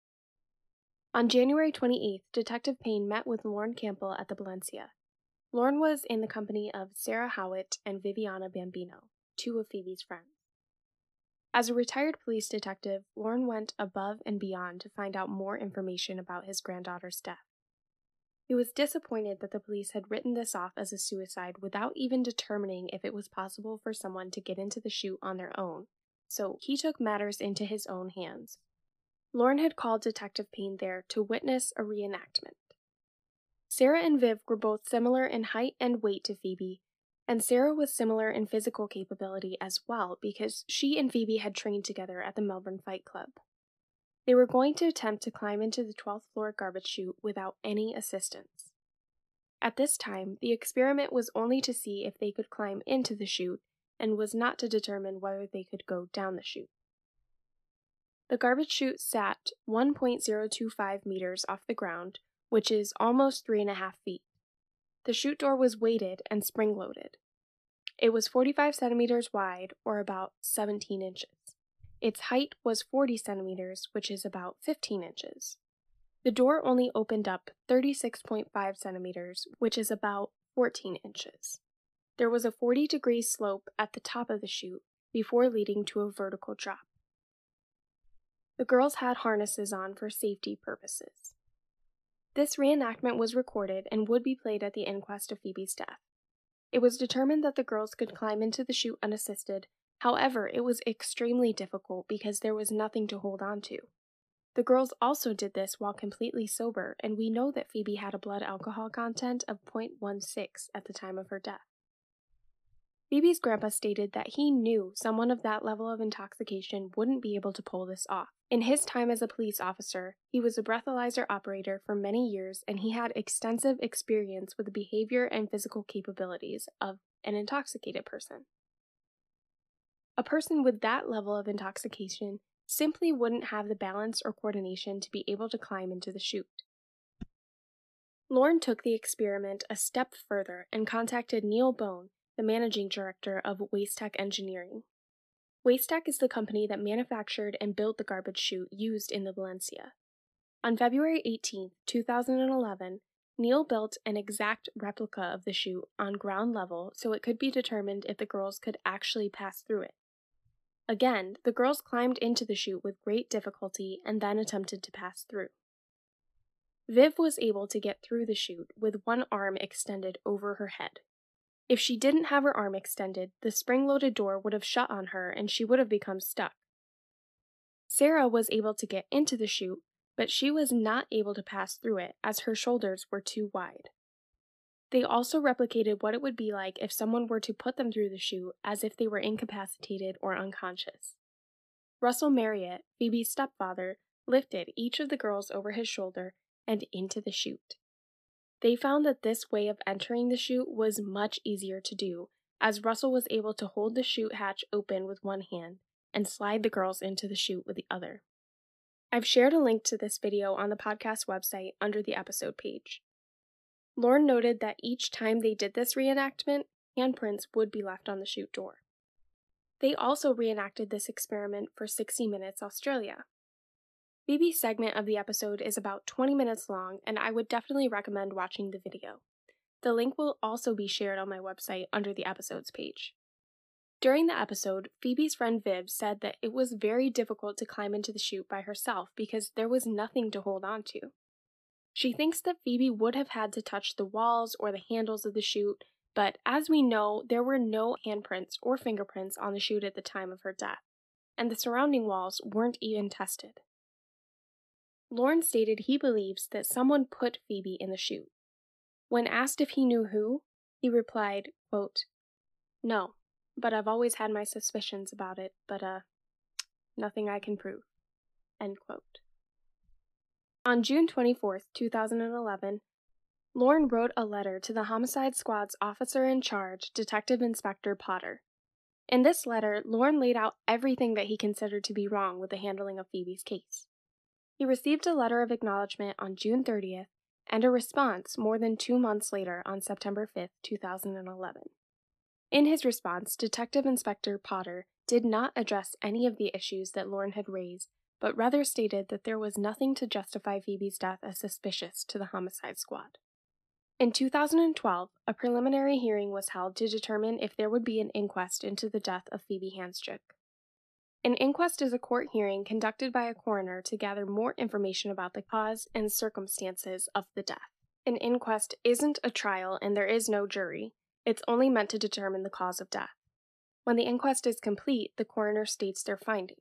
[SPEAKER 1] On January 28th, Detective Payne met with Lorne Campbell at the Valencia. Lorne was in the company of Sarah Howitt and Viviana Bambino, two of Phoebe's friends. As a retired police detective, Lorne went above and beyond to find out more information about his granddaughter's death. He was disappointed that the police had written this off as a suicide without even determining if it was possible for someone to get into the chute on their own, so he took matters into his own hands. Lorne had called Detective Payne there to witness a reenactment. Sarah and Viv were both similar in height and weight to Phoebe, and Sarah was similar in physical capability as well because she and Phoebe had trained together at the Melbourne Fight Club. They were going to attempt to climb into the 12th floor garbage chute without any assistance. At this time, the experiment was only to see if they could climb into the chute and was not to determine whether they could go down the chute. The garbage chute sat 1.025 meters off the ground, which is almost 3.5 feet. The chute door was weighted and spring-loaded. It was 45 centimeters wide, or about 17 inches. Its height was 40 centimeters, which is about 15 inches. The door only opened up 36.5 centimeters, which is about 14 inches. There was a 40-degree slope at the top of the chute before leading to a vertical drop. The girls had harnesses on for safety purposes. This reenactment was recorded and would be played at the inquest of Phoebe's death. It was determined that the girls could climb into the chute unassisted. However, it was extremely difficult because there was nothing to hold on to. The girls also did this while completely sober, and we know that Phoebe had a blood alcohol content of 0.16 at the time of her death. Phoebe's grandpa stated that he knew someone of that level of intoxication wouldn't be able to pull this off. In his time as a police officer, he was a breathalyzer operator for many years, and he had extensive experience with the behavior and physical capabilities of an intoxicated person. A person with that level of intoxication simply wouldn't have the balance or coordination to be able to climb into the chute. Lorne took the experiment a step further and contacted Neil Bone, the managing director of Wastech Engineering. Wastech is the company that manufactured and built the garbage chute used in the Valencia. On February 18, 2011, Neil built an exact replica of the chute on ground level so it could be determined if the girls could actually pass through it. Again, the girls climbed into the chute with great difficulty and then attempted to pass through. Viv was able to get through the chute with one arm extended over her head. If she didn't have her arm extended, the spring-loaded door would have shut on her and she would have become stuck. Sarah was able to get into the chute, but she was not able to pass through it as her shoulders were too wide. They also replicated what it would be like if someone were to put them through the chute as if they were incapacitated or unconscious. Russell Marriott, Phoebe's stepfather, lifted each of the girls over his shoulder and into the chute. They found that this way of entering the chute was much easier to do, as Russell was able to hold the chute hatch open with one hand and slide the girls into the chute with the other. I've shared a link to this video on the podcast website under the episode page. Lorne noted that each time they did this reenactment, handprints would be left on the chute door. They also reenacted this experiment for 60 Minutes Australia. Phoebe's segment of the episode is about 20 minutes long, and I would definitely recommend watching the video. The link will also be shared on my website under the episodes page. During the episode, Phoebe's friend Viv said that it was very difficult to climb into the chute by herself because there was nothing to hold on to. She thinks that Phoebe would have had to touch the walls or the handles of the chute, but as we know, there were no handprints or fingerprints on the chute at the time of her death, and the surrounding walls weren't even tested. Lorne stated he believes that someone put Phoebe in the chute. When asked if he knew who, he replied, quote, "No, but I've always had my suspicions about it, but nothing I can prove." End quote. On June 24, 2011, Lorne wrote a letter to the Homicide Squad's officer in charge, Detective Inspector Potter. In this letter, Lorne laid out everything that he considered to be wrong with the handling of Phoebe's case. He received a letter of acknowledgement on June 30th and a response more than 2 months later on September 5, 2011. In his response, Detective Inspector Potter did not address any of the issues that Lorne had raised, but rather stated that there was nothing to justify Phoebe's death as suspicious to the homicide squad. In 2012, a preliminary hearing was held to determine if there would be an inquest into the death of Phoebe Handsjuk. An inquest is a court hearing conducted by a coroner to gather more information about the cause and circumstances of the death. An inquest isn't a trial and there is no jury. It's only meant to determine the cause of death. When the inquest is complete, the coroner states their finding.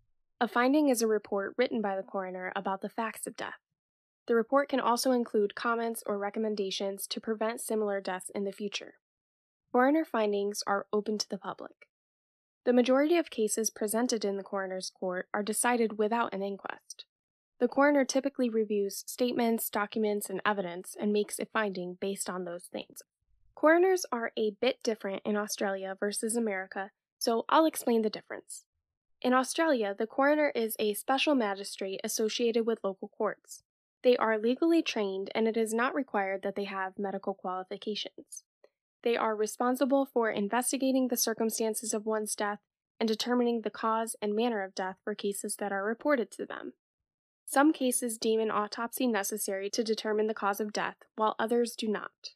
[SPEAKER 1] A finding is a report written by the coroner about the facts of death. The report can also include comments or recommendations to prevent similar deaths in the future. Coroner findings are open to the public. The majority of cases presented in the coroner's court are decided without an inquest. The coroner typically reviews statements, documents, and evidence and makes a finding based on those things. Coroners are a bit different in Australia versus America, so I'll explain the difference. In Australia, the coroner is a special magistrate associated with local courts. They are legally trained, and it is not required that they have medical qualifications. They are responsible for investigating the circumstances of one's death and determining the cause and manner of death for cases that are reported to them. Some cases deem an autopsy necessary to determine the cause of death, while others do not.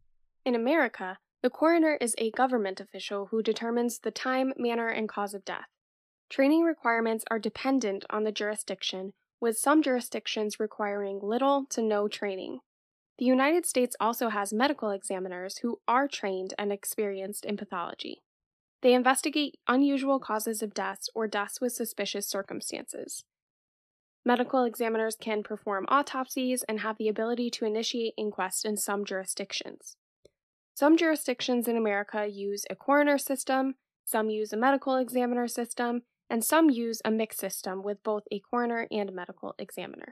[SPEAKER 1] In America, the coroner is a government official who determines the time, manner, and cause of death. Training requirements are dependent on the jurisdiction, with some jurisdictions requiring little to no training. The United States also has medical examiners who are trained and experienced in pathology. They investigate unusual causes of deaths or deaths with suspicious circumstances. Medical examiners can perform autopsies and have the ability to initiate inquests in some jurisdictions. Some jurisdictions in America use a coroner system, some use a medical examiner system, and some use a mixed system with both a coroner and a medical examiner.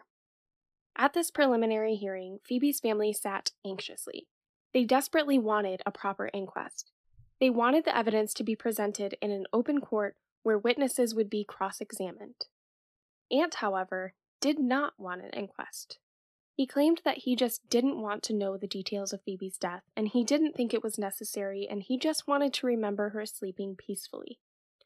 [SPEAKER 1] At this preliminary hearing, Phoebe's family sat anxiously. They desperately wanted a proper inquest. They wanted the evidence to be presented in an open court where witnesses would be cross-examined. Ant, however, did not want an inquest. He claimed that he just didn't want to know the details of Phoebe's death, and he didn't think it was necessary, and he just wanted to remember her sleeping peacefully.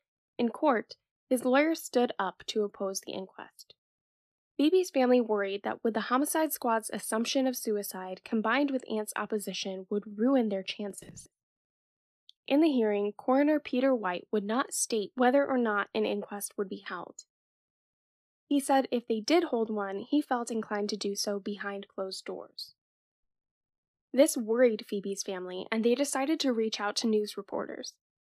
[SPEAKER 1] In court, his lawyer stood up to oppose the inquest. Phoebe's family worried that with the homicide squad's assumption of suicide combined with Ant's opposition would ruin their chances. In the hearing, Coroner Peter White would not state whether or not an inquest would be held. He said if they did hold one, he felt inclined to do so behind closed doors. This worried Phoebe's family, and they decided to reach out to news reporters.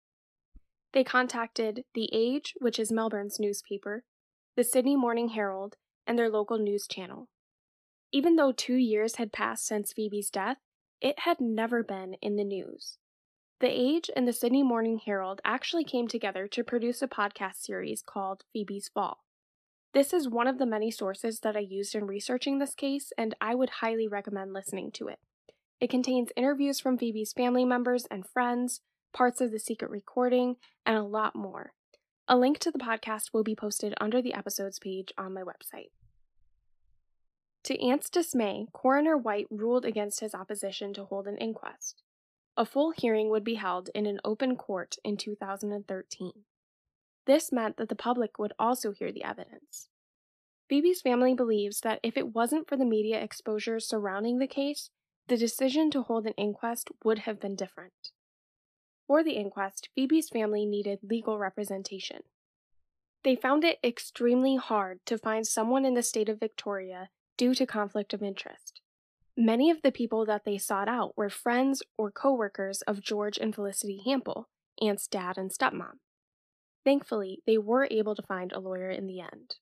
[SPEAKER 1] They contacted The Age, which is Melbourne's newspaper, the Sydney Morning Herald, and their local news channel. Even though 2 years had passed since Phoebe's death, it had never been in the news. The Age and the Sydney Morning Herald actually came together to produce a podcast series called Phoebe's Fall. This is one of the many sources that I used in researching this case, and I would highly recommend listening to it. It contains interviews from Phoebe's family members and friends, parts of the secret recording, and a lot more. A link to the podcast will be posted under the episodes page on my website. To Ant's dismay, Coroner White ruled against his opposition to hold an inquest. A full hearing would be held in an open court in 2013. This meant that the public would also hear the evidence. Phoebe's family believes that if it wasn't for the media exposure surrounding the case, the decision to hold an inquest would have been different. For the inquest, Phoebe's family needed legal representation. They found it extremely hard to find someone in the state of Victoria due to conflict of interest. Many of the people that they sought out were friends or co-workers of George and Felicity Hampel, Ant's dad and stepmom. Thankfully, they were able to find a lawyer in the end.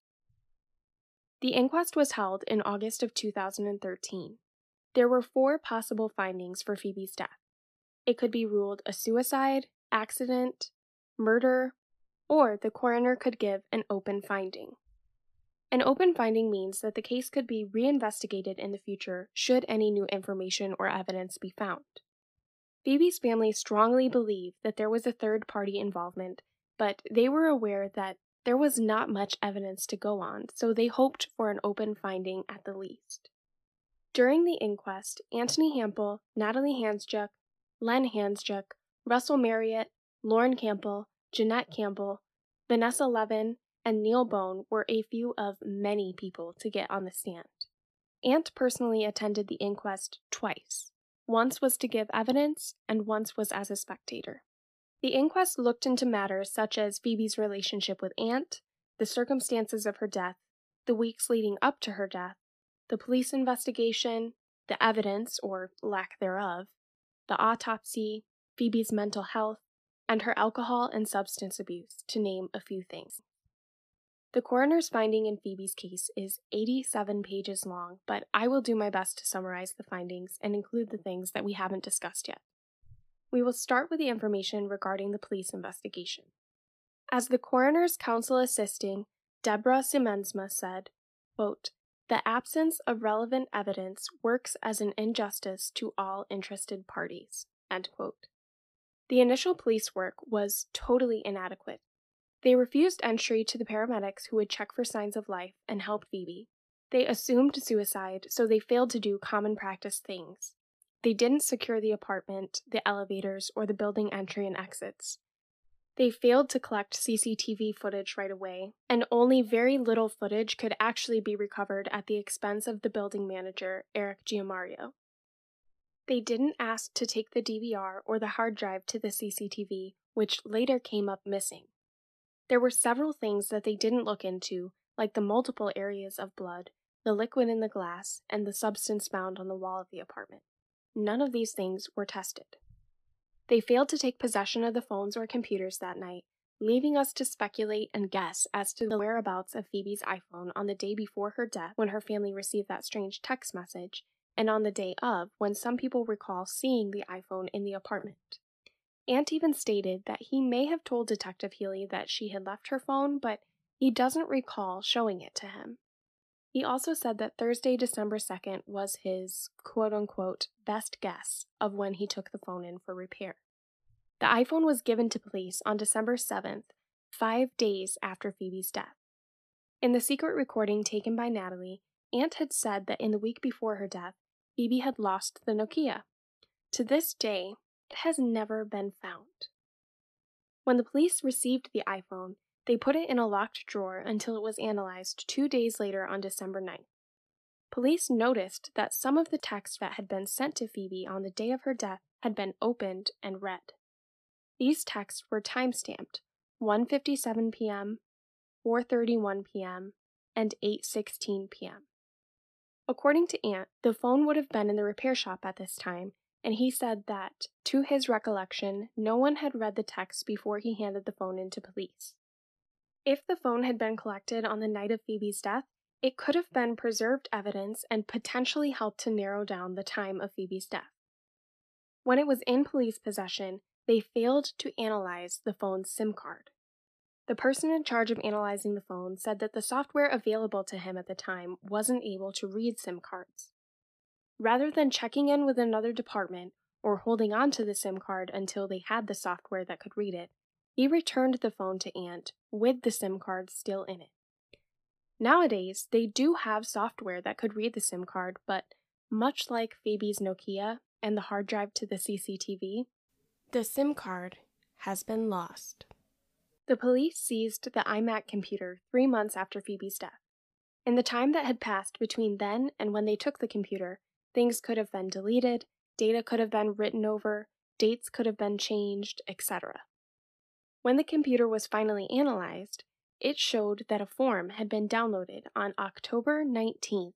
[SPEAKER 1] The inquest was held in August of 2013. There were 4 possible findings for Phoebe's death. It could be ruled a suicide, accident, murder, or the coroner could give an open finding. An open finding means that the case could be reinvestigated in the future should any new information or evidence be found. Phoebe's family strongly believed that there was a third-party involvement, but they were aware that there was not much evidence to go on, so they hoped for an open finding at the least. During the inquest, Anthony Hampel, Natalie Handsjuk, Len Handsjuk, Russell Marriott, Lauren Campbell, Jeanette Campbell, Vanessa Levin, and Neil Bone were a few of many people to get on the stand. Ant personally attended the inquest twice. Once was to give evidence, and once was as a spectator. The inquest looked into matters such as Phoebe's relationship with Ant, the circumstances of her death, the weeks leading up to her death, the police investigation, the evidence, or lack thereof, the autopsy, Phoebe's mental health, and her alcohol and substance abuse, to name a few things. The coroner's finding in Phoebe's case is 87 pages long, but I will do my best to summarize the findings and include the things that we haven't discussed yet. We will start with the information regarding the police investigation. As the coroner's counsel assisting, Deborah Siemensma said, quote, "The absence of relevant evidence works as an injustice to all interested parties." End quote. The initial police work was totally inadequate. They refused entry to the paramedics who would check for signs of life and help Phoebe. They assumed suicide, so they failed to do common practice things. They didn't secure the apartment, the elevators, or the building entry and exits. They failed to collect CCTV footage right away, and only very little footage could actually be recovered at the expense of the building manager, Eric Giamario. They didn't ask to take the DVR or the hard drive to the CCTV, which later came up missing. There were several things that they didn't look into, like the multiple areas of blood, the liquid in the glass, and the substance found on the wall of the apartment. None of these things were tested. They failed to take possession of the phones or computers that night, leaving us to speculate and guess as to the whereabouts of Phoebe's iPhone on the day before her death when her family received that strange text message, and on the day of when some people recall seeing the iPhone in the apartment. Ant even stated that he may have told Detective Healy that she had left her phone, but he doesn't recall showing it to him. He also said that Thursday, December 2nd was his quote-unquote best guess of when he took the phone in for repair. The iPhone was given to police on December 7th, 5 days after Phoebe's death. In the secret recording taken by Natalie, Ant had said that in the week before her death, Phoebe had lost the Nokia. To this day, it has never been found. When the police received the iPhone, they put it in a locked drawer until it was analyzed 2 days later on December 9th. Police noticed that some of the texts that had been sent to Phoebe on the day of her death had been opened and read. These texts were time-stamped 1:57 p.m., 4:31 p.m., and 8:16 p.m. According to Ant, the phone would have been in the repair shop at this time, and he said that, to his recollection, no one had read the text before he handed the phone in to police. If the phone had been collected on the night of Phoebe's death, it could have been preserved evidence and potentially helped to narrow down the time of Phoebe's death. When it was in police possession, they failed to analyze the phone's SIM card. The person in charge of analyzing the phone said that the software available to him at the time wasn't able to read SIM cards. Rather than checking in with another department or holding on to the SIM card until they had the software that could read it, he returned the phone to Ant with the SIM card still in it. Nowadays, they do have software that could read the SIM card, but much like Phoebe's Nokia and the hard drive to the CCTV, the SIM card has been lost. The police seized the iMac computer 3 months after Phoebe's death. In the time that had passed between then and when they took the computer, things could have been deleted, data could have been written over, dates could have been changed, etc. When the computer was finally analyzed, it showed that a form had been downloaded on October 19,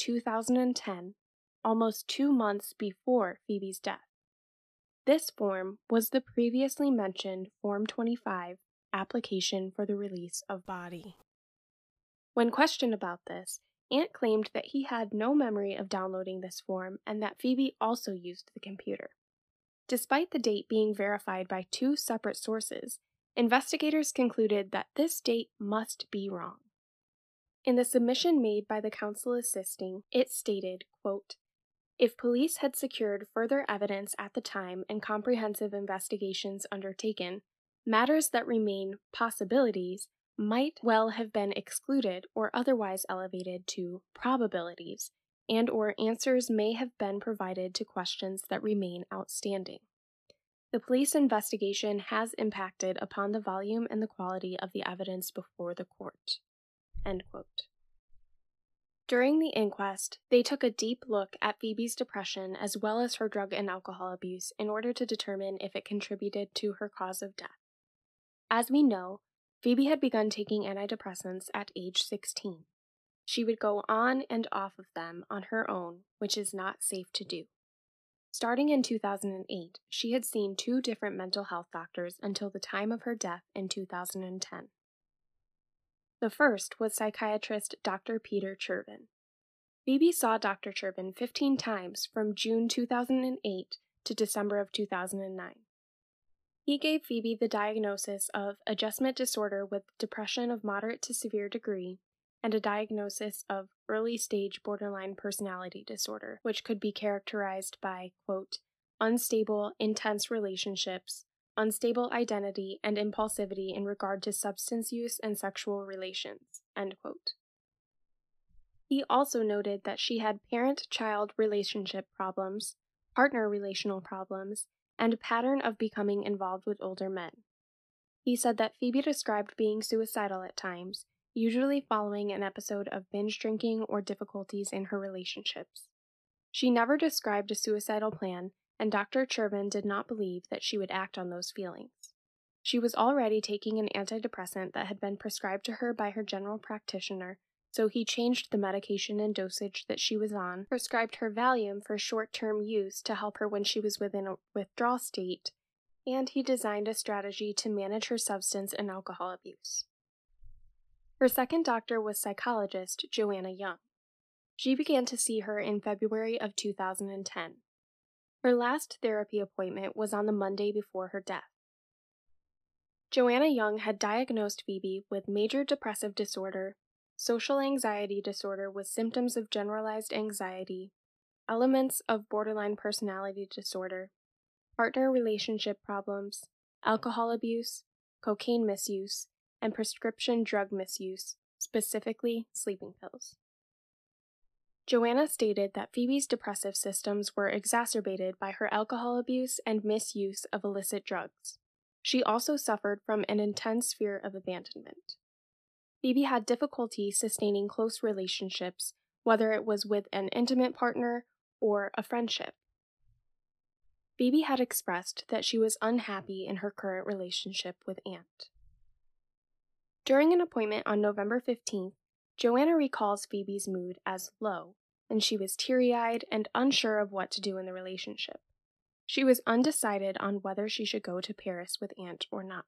[SPEAKER 1] 2010, almost 2 months before Phoebe's death. This form was the previously mentioned Form 25, Application for the Release of Body. When questioned about this, Ant claimed that he had no memory of downloading this form and that Phoebe also used the computer. Despite the date being verified by 2 separate sources, investigators concluded that this date must be wrong. In the submission made by the counsel assisting, it stated, quote, "If police had secured further evidence at the time and comprehensive investigations undertaken, matters that remain possibilities might well have been excluded or otherwise elevated to probabilities, and/or answers may have been provided to questions that remain outstanding. The police investigation has impacted upon the volume and the quality of the evidence before the court." End quote. During the inquest, they took a deep look at Phoebe's depression as well as her drug and alcohol abuse in order to determine if it contributed to her cause of death. As we know, Phoebe had begun taking antidepressants at age 16. She would go on and off of them on her own, which is not safe to do. Starting in 2008, she had seen 2 different mental health doctors until the time of her death in 2010. The first was psychiatrist Dr. Peter Chervin. Phoebe saw Dr. Chervin 15 times from June 2008 to December of 2009. He gave Phoebe the diagnosis of adjustment disorder with depression of moderate to severe degree and a diagnosis of early-stage borderline personality disorder, which could be characterized by, quote, unstable, intense relationships, unstable identity, and impulsivity in regard to substance use and sexual relations, end quote. He also noted that she had parent-child relationship problems, partner relational problems, and a pattern of becoming involved with older men. He said that Phoebe described being suicidal at times, usually following an episode of binge drinking or difficulties in her relationships. She never described a suicidal plan, and Dr. Chervin did not believe that she would act on those feelings. She was already taking an antidepressant that had been prescribed to her by her general practitioner, so he changed the medication and dosage that she was on, prescribed her Valium for short-term use to help her when she was within a withdrawal state, and he designed a strategy to manage her substance and alcohol abuse. Her second doctor was psychologist Joanna Young. She began to see her in February of 2010. Her last therapy appointment was on the Monday before her death. Joanna Young had diagnosed Phoebe with major depressive disorder, social anxiety disorder with symptoms of generalized anxiety, elements of borderline personality disorder, partner relationship problems, alcohol abuse, cocaine misuse, and prescription drug misuse, specifically sleeping pills. Joanna stated that Phoebe's depressive symptoms were exacerbated by her alcohol abuse and misuse of illicit drugs. She also suffered from an intense fear of abandonment. Phoebe had difficulty sustaining close relationships, whether it was with an intimate partner or a friendship. Phoebe had expressed that she was unhappy in her current relationship with Ant. During an appointment on November 15th, Joanna recalls Phoebe's mood as low, and she was teary-eyed and unsure of what to do in the relationship. She was undecided on whether she should go to Paris with Ant or not.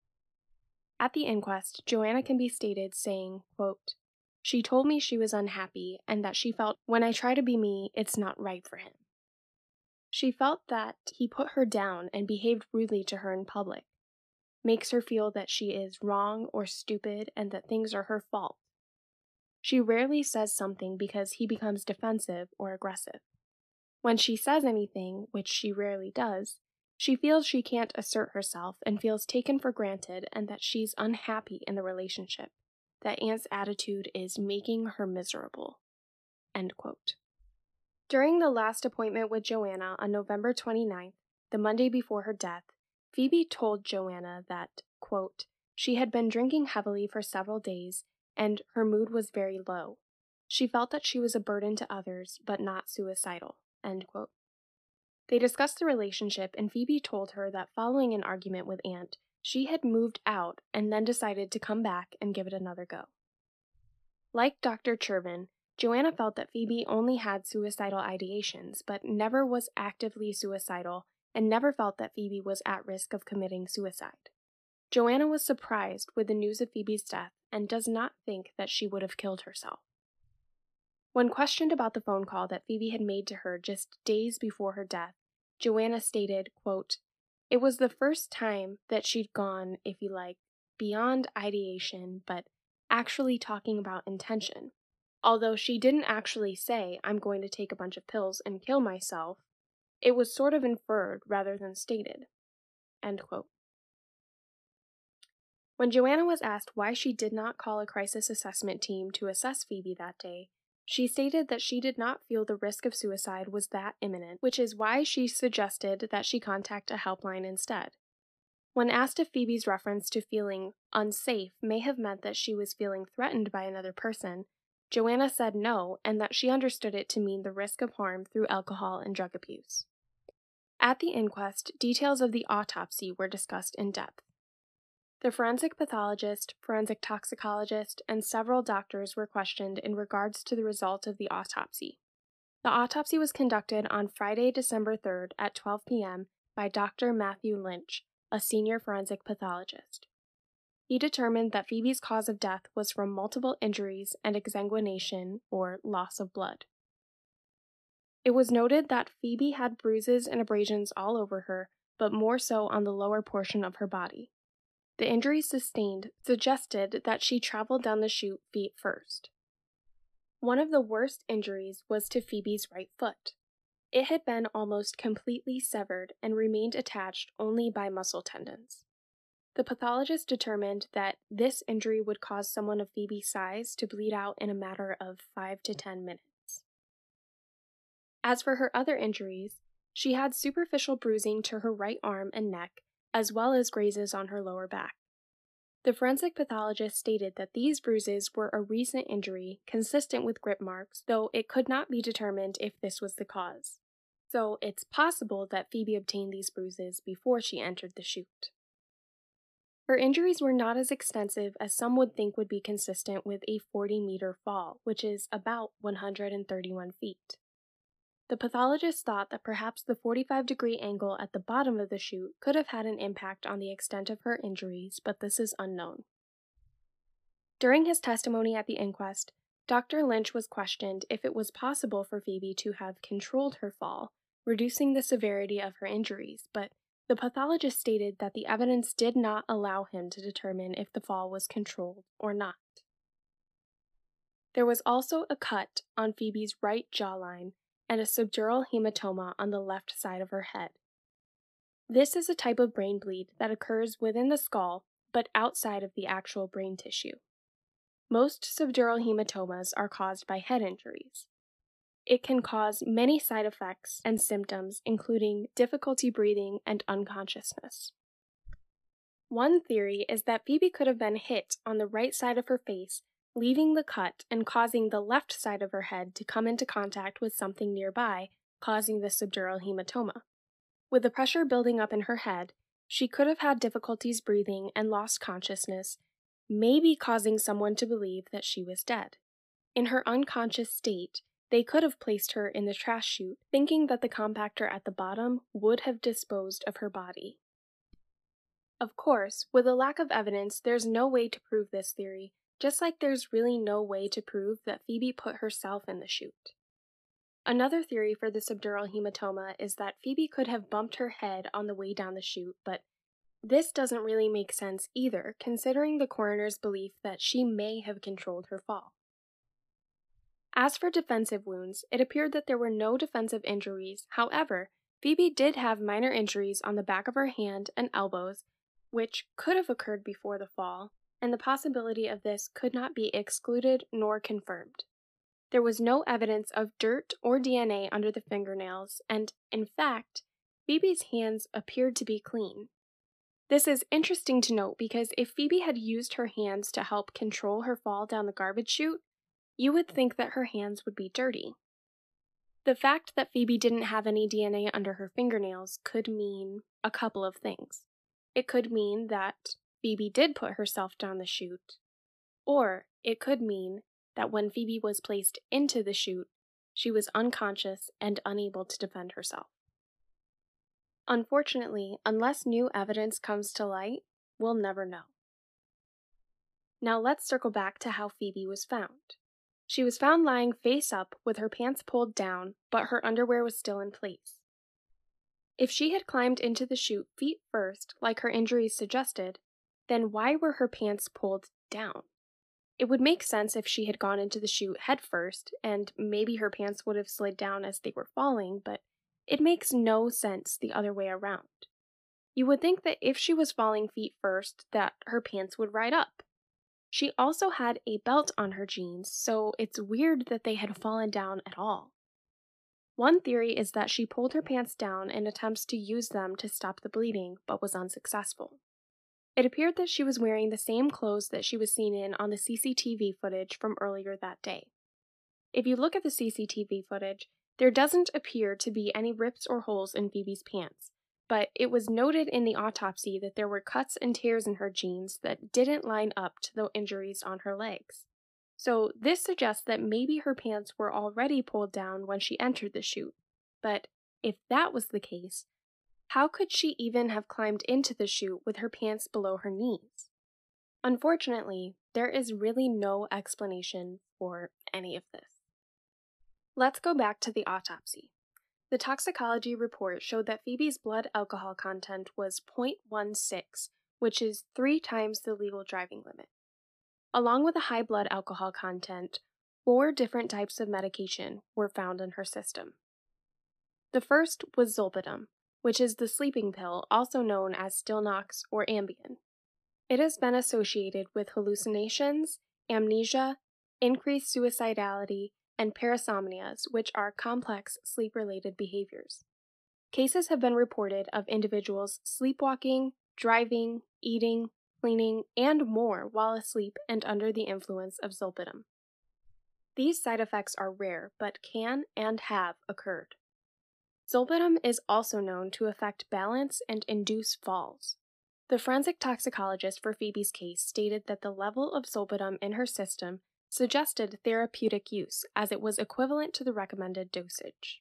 [SPEAKER 1] At the inquest, Joanna can be stated saying, quote, "She told me she was unhappy and that she felt when I try to be me, it's not right for him. She felt that he put her down and behaved rudely to her in public, makes her feel that she is wrong or stupid and that things are her fault. She rarely says something because he becomes defensive or aggressive. When she says anything, which she rarely does, she feels she can't assert herself and feels taken for granted and that she's unhappy in the relationship, that Ant's attitude is making her miserable." End quote. During the last appointment with Joanna on November 29th, the Monday before her death, Phoebe told Joanna that, quote, she had been drinking heavily for several days and her mood was very low. She felt that she was a burden to others, but not suicidal. End quote. They discussed the relationship, and Phoebe told her that following an argument with Ant, she had moved out and then decided to come back and give it another go. Like Dr. Chervin, Joanna felt that Phoebe only had suicidal ideations, but never was actively suicidal and never felt that Phoebe was at risk of committing suicide. Joanna was surprised with the news of Phoebe's death and does not think that she would have killed herself. When questioned about the phone call that Phoebe had made to her just days before her death, Joanna stated, quote, "It was the first time that she'd gone, if you like, beyond ideation, but actually talking about intention. Although she didn't actually say, 'I'm going to take a bunch of pills and kill myself,' it was sort of inferred rather than stated." End quote. When Joanna was asked why she did not call a crisis assessment team to assess Phoebe that day, She stated that she did not feel the risk of suicide was that imminent, which is why she suggested that she contact a helpline instead. When asked if Phoebe's reference to feeling unsafe may have meant that she was feeling threatened by another person, Joanna said no, and that she understood it to mean the risk of harm through alcohol and drug abuse. At the inquest, details of the autopsy were discussed in depth. The forensic pathologist, forensic toxicologist, and several doctors were questioned in regards to the result of the autopsy. The autopsy was conducted on Friday, December 3rd at 12 p.m. by Dr. Matthew Lynch, a senior forensic pathologist. He determined that Phoebe's cause of death was from multiple injuries and exsanguination, or loss of blood. It was noted that Phoebe had bruises and abrasions all over her, but more so on the lower portion of her body. The injuries sustained suggested that she traveled down the chute feet first. One of the worst injuries was to Phoebe's right foot. It had been almost completely severed and remained attached only by muscle tendons. The pathologist determined that this injury would cause someone of Phoebe's size to bleed out in a matter of 5 to 10 minutes. As for her other injuries, she had superficial bruising to her right arm and neck, as well as grazes on her lower back. The forensic pathologist stated that these bruises were a recent injury consistent with grip marks, though it could not be determined if this was the cause. So it's possible that Phoebe obtained these bruises before she entered the chute. Her injuries were not as extensive as some would think would be consistent with a 40-meter fall, which is about 131 feet. The pathologist thought that perhaps the 45-degree angle at the bottom of the chute could have had an impact on the extent of her injuries, but this is unknown. During his testimony at the inquest, Dr. Lynch was questioned if it was possible for Phoebe to have controlled her fall, reducing the severity of her injuries, but the pathologist stated that the evidence did not allow him to determine if the fall was controlled or not. There was also a cut on Phoebe's right jawline and a subdural hematoma on the left side of her head. This is a type of brain bleed that occurs within the skull, but outside of the actual brain tissue. Most subdural hematomas are caused by head injuries. It can cause many side effects and symptoms, including difficulty breathing and unconsciousness. One theory is that Phoebe could have been hit on the right side of her face, leaving the cut and causing the left side of her head to come into contact with something nearby, causing the subdural hematoma. With the pressure building up in her head, she could have had difficulties breathing and lost consciousness, maybe causing someone to believe that she was dead. In her unconscious state, they could have placed her in the trash chute, thinking that the compactor at the bottom would have disposed of her body. Of course, with a lack of evidence, there's no way to prove this theory, just like there's really no way to prove that Phoebe put herself in the chute. Another theory for the subdural hematoma is that Phoebe could have bumped her head on the way down the chute, but this doesn't really make sense either, considering the coroner's belief that she may have controlled her fall. As for defensive wounds, it appeared that there were no defensive injuries. However, Phoebe did have minor injuries on the back of her hand and elbows, which could have occurred before the fall, and the possibility of this could not be excluded nor confirmed. There was no evidence of dirt or DNA under the fingernails, and, in fact, Phoebe's hands appeared to be clean. This is interesting to note because if Phoebe had used her hands to help control her fall down the garbage chute, you would think that her hands would be dirty. The fact that Phoebe didn't have any DNA under her fingernails could mean a couple of things. It could mean that Phoebe did put herself down the chute, or it could mean that when Phoebe was placed into the chute, she was unconscious and unable to defend herself. Unfortunately, unless new evidence comes to light, we'll never know. Now let's circle back to how Phoebe was found. She was found lying face up with her pants pulled down, but her underwear was still in place. If she had climbed into the chute feet first, like her injuries suggested, then why were her pants pulled down? It would make sense if she had gone into the chute head first, and maybe her pants would have slid down as they were falling, but it makes no sense the other way around. You would think that if she was falling feet first, that her pants would ride up. She also had a belt on her jeans, so it's weird that they had fallen down at all. One theory is that she pulled her pants down in attempts to use them to stop the bleeding, but was unsuccessful. It appeared that she was wearing the same clothes that she was seen in on the CCTV footage from earlier that day. If you look at the CCTV footage, there doesn't appear to be any rips or holes in Phoebe's pants, but it was noted in the autopsy that there were cuts and tears in her jeans that didn't line up to the injuries on her legs. So this suggests that maybe her pants were already pulled down when she entered the chute. But if that was the case, how could she even have climbed into the chute with her pants below her knees? Unfortunately, there is really no explanation for any of this. Let's go back to the autopsy. The toxicology report showed that Phoebe's blood alcohol content was 0.16, which is 3 times the legal driving limit. Along with a high blood alcohol content, 4 different types of medication were found in her system. The first was zolpidem, which is the sleeping pill also known as Stilnox or Ambien. It has been associated with hallucinations, amnesia, increased suicidality, and parasomnias, which are complex sleep-related behaviors. Cases have been reported of individuals sleepwalking, driving, eating, cleaning, and more while asleep and under the influence of zolpidem. These side effects are rare, but can and have occurred. Zolpidem is also known to affect balance and induce falls. The forensic toxicologist for Phoebe's case stated that the level of zolpidem in her system suggested therapeutic use, as it was equivalent to the recommended dosage.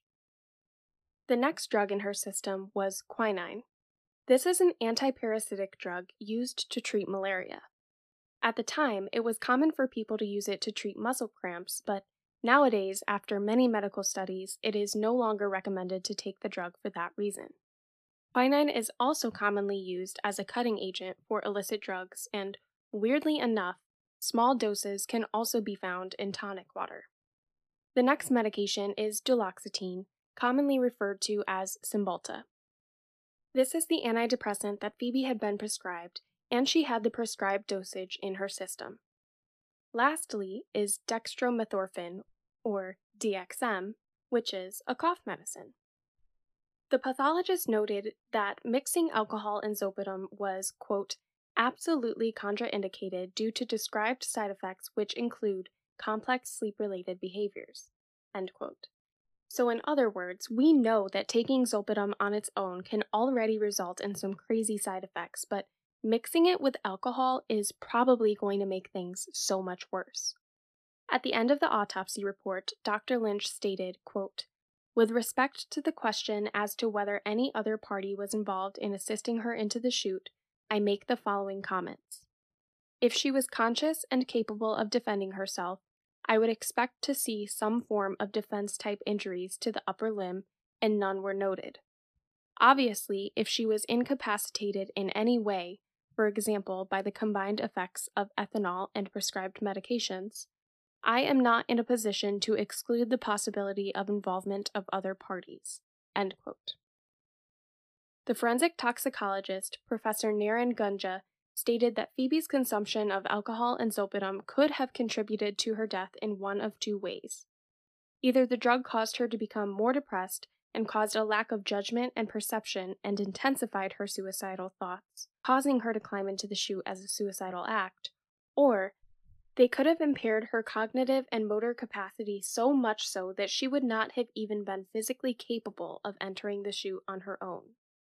[SPEAKER 1] The next drug in her system was quinine. This is an antiparasitic drug used to treat malaria. At the time, it was common for people to use it to treat muscle cramps, but nowadays, after many medical studies, it is no longer recommended to take the drug for that reason. Quinine is also commonly used as a cutting agent for illicit drugs, and, weirdly enough, small doses can also be found in tonic water. The next medication is duloxetine, commonly referred to as Cymbalta. This is the antidepressant that Phoebe had been prescribed, and she had the prescribed dosage in her system. Lastly is dextromethorphan, or DXM, which is a cough medicine. The pathologist noted that mixing alcohol and zolpidem was, quote, absolutely contraindicated due to described side effects which include complex sleep-related behaviors, end quote. So in other words, we know that taking zolpidem on its own can already result in some crazy side effects, but mixing it with alcohol is probably going to make things so much worse. At the end of the autopsy report, Dr. Lynch stated, quote, with respect to the question as to whether any other party was involved in assisting her into the chute, I make the following comments. If she was conscious and capable of defending herself, I would expect to see some form of defense-type injuries to the upper limb, and none were noted. Obviously, if she was incapacitated in any way, for example by the combined effects of ethanol and prescribed medications, I am not in a position to exclude the possibility of involvement of other parties. End quote. The forensic toxicologist, Professor Naren Gunja, stated that Phoebe's consumption of alcohol and zolpidem could have contributed to her death in one of 2 ways. Either the drug caused her to become more depressed and caused a lack of judgment and perception and intensified her suicidal thoughts, causing her to climb into the chute as a suicidal act, or they could have impaired her cognitive and motor capacity so much so that she would not have even been physically capable of entering the chute on her own.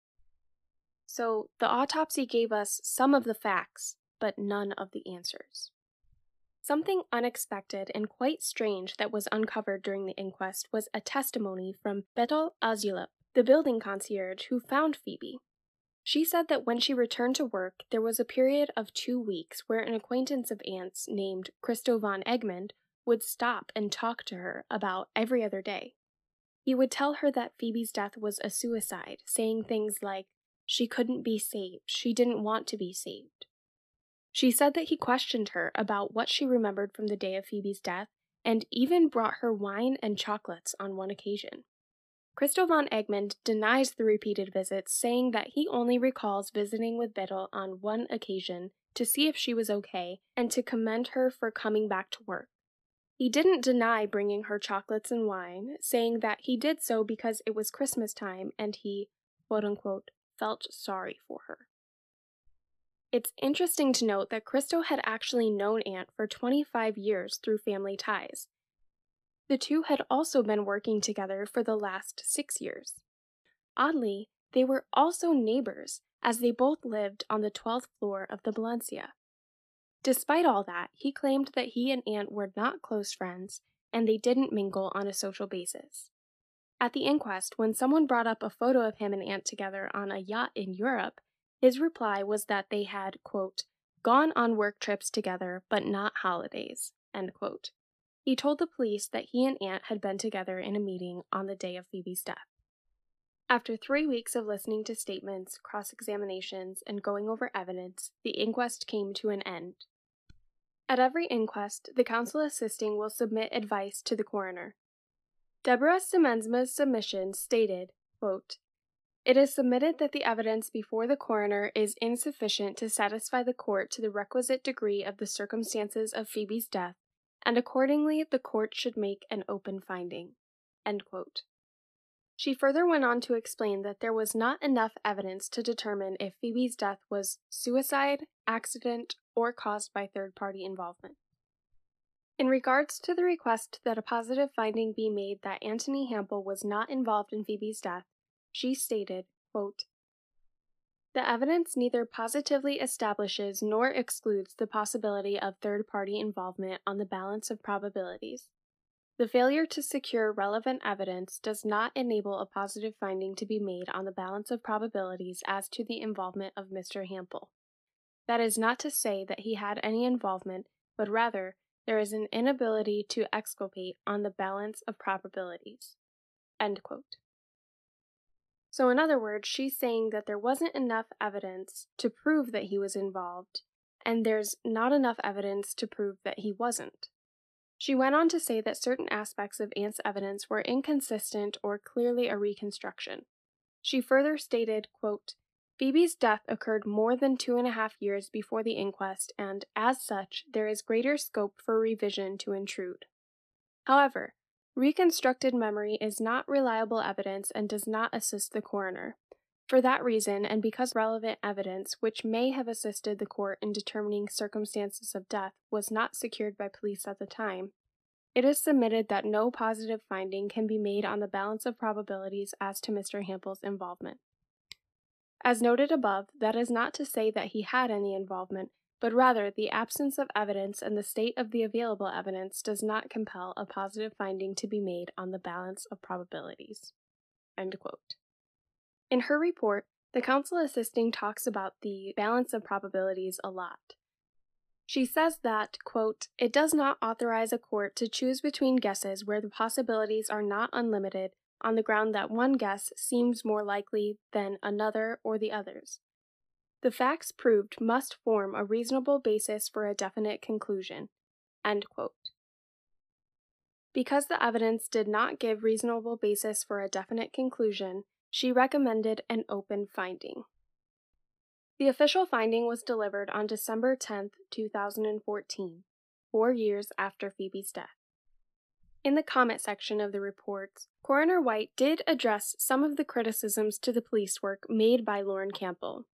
[SPEAKER 1] So, the autopsy gave us some of the facts, but none of the answers. Something unexpected and quite strange that was uncovered during the inquest was a testimony from Betul Azulep, the building concierge who found Phoebe. She said that when she returned to work, there was a period of 2 weeks where an acquaintance of Anne's named Christo von Egmond would stop and talk to her about every other day. He would tell her that Phoebe's death was a suicide, saying things like, she couldn't be saved, she didn't want to be saved. She said that he questioned her about what she remembered from the day of Phoebe's death, and even brought her wine and chocolates on one occasion. Christo von Egmond denies the repeated visits, saying that he only recalls visiting with Betul on one occasion to see if she was okay and to commend her for coming back to work. He didn't deny bringing her chocolates and wine, saying that he did so because it was Christmas time and he, quote-unquote, felt sorry for her. It's interesting to note that Christo had actually known Ant for 25 years through family ties. The two had also been working together for the last 6 years. Oddly, they were also neighbors, as they both lived on the 12th floor of the Valencia. Despite all that, he claimed that he and Ant were not close friends, and they didn't mingle on a social basis. At the inquest, when someone brought up a photo of him and Ant together on a yacht in Europe, his reply was that they had, quote, gone on work trips together, but not holidays, end quote. He told the police that he and Ant had been together in a meeting on the day of Phoebe's death. After 3 weeks of listening to statements, cross-examinations, and going over evidence, the inquest came to an end. At every inquest, the counsel assisting will submit advice to the coroner. Deborah Semenzma's submission stated, quote, it is submitted that the evidence before the coroner is insufficient to satisfy the court to the requisite degree of the circumstances of Phoebe's death, and accordingly the court should make an open finding, end quote. She further went on to explain that there was not enough evidence to determine if Phoebe's death was suicide, accident, or caused by third-party involvement. In regards to the request that a positive finding be made that Anthony Hampel was not involved in Phoebe's death, she stated, quote, the evidence neither positively establishes nor excludes the possibility of third-party involvement on the balance of probabilities. The failure to secure relevant evidence does not enable a positive finding to be made on the balance of probabilities as to the involvement of Mr. Hampel. That is not to say that he had any involvement, but rather there is an inability to exculpate on the balance of probabilities, end quote. So in other words, she's saying that there wasn't enough evidence to prove that he was involved, and there's not enough evidence to prove that he wasn't. She went on to say that certain aspects of Ant's evidence were inconsistent or clearly a reconstruction. She further stated, quote, Phoebe's death occurred more than 2.5 years before the inquest, and, as such, there is greater scope for revision to intrude. However, reconstructed memory is not reliable evidence and does not assist the coroner. For that reason, and because relevant evidence, which may have assisted the court in determining circumstances of death, was not secured by police at the time, it is submitted that no positive finding can be made on the balance of probabilities as to Mr. Hampel's involvement. As noted above, that is not to say that he had any involvement, but rather the absence of evidence and the state of the available evidence does not compel a positive finding to be made on the balance of probabilities. End quote. In her report, the counsel assisting talks about the balance of probabilities a lot. She says that, quote, it does not authorize a court to choose between guesses where the possibilities are not unlimited on the ground that one guess seems more likely than another or the others. The facts proved must form a reasonable basis for a definite conclusion, end quote. Because the evidence did not give reasonable basis for a definite conclusion, she recommended an open finding. The official finding was delivered on December 10, 2014, 4 years after Phoebe's death. In the comment section of the reports, Coroner White did address some of the criticisms to the police work made by Lauren Campbell.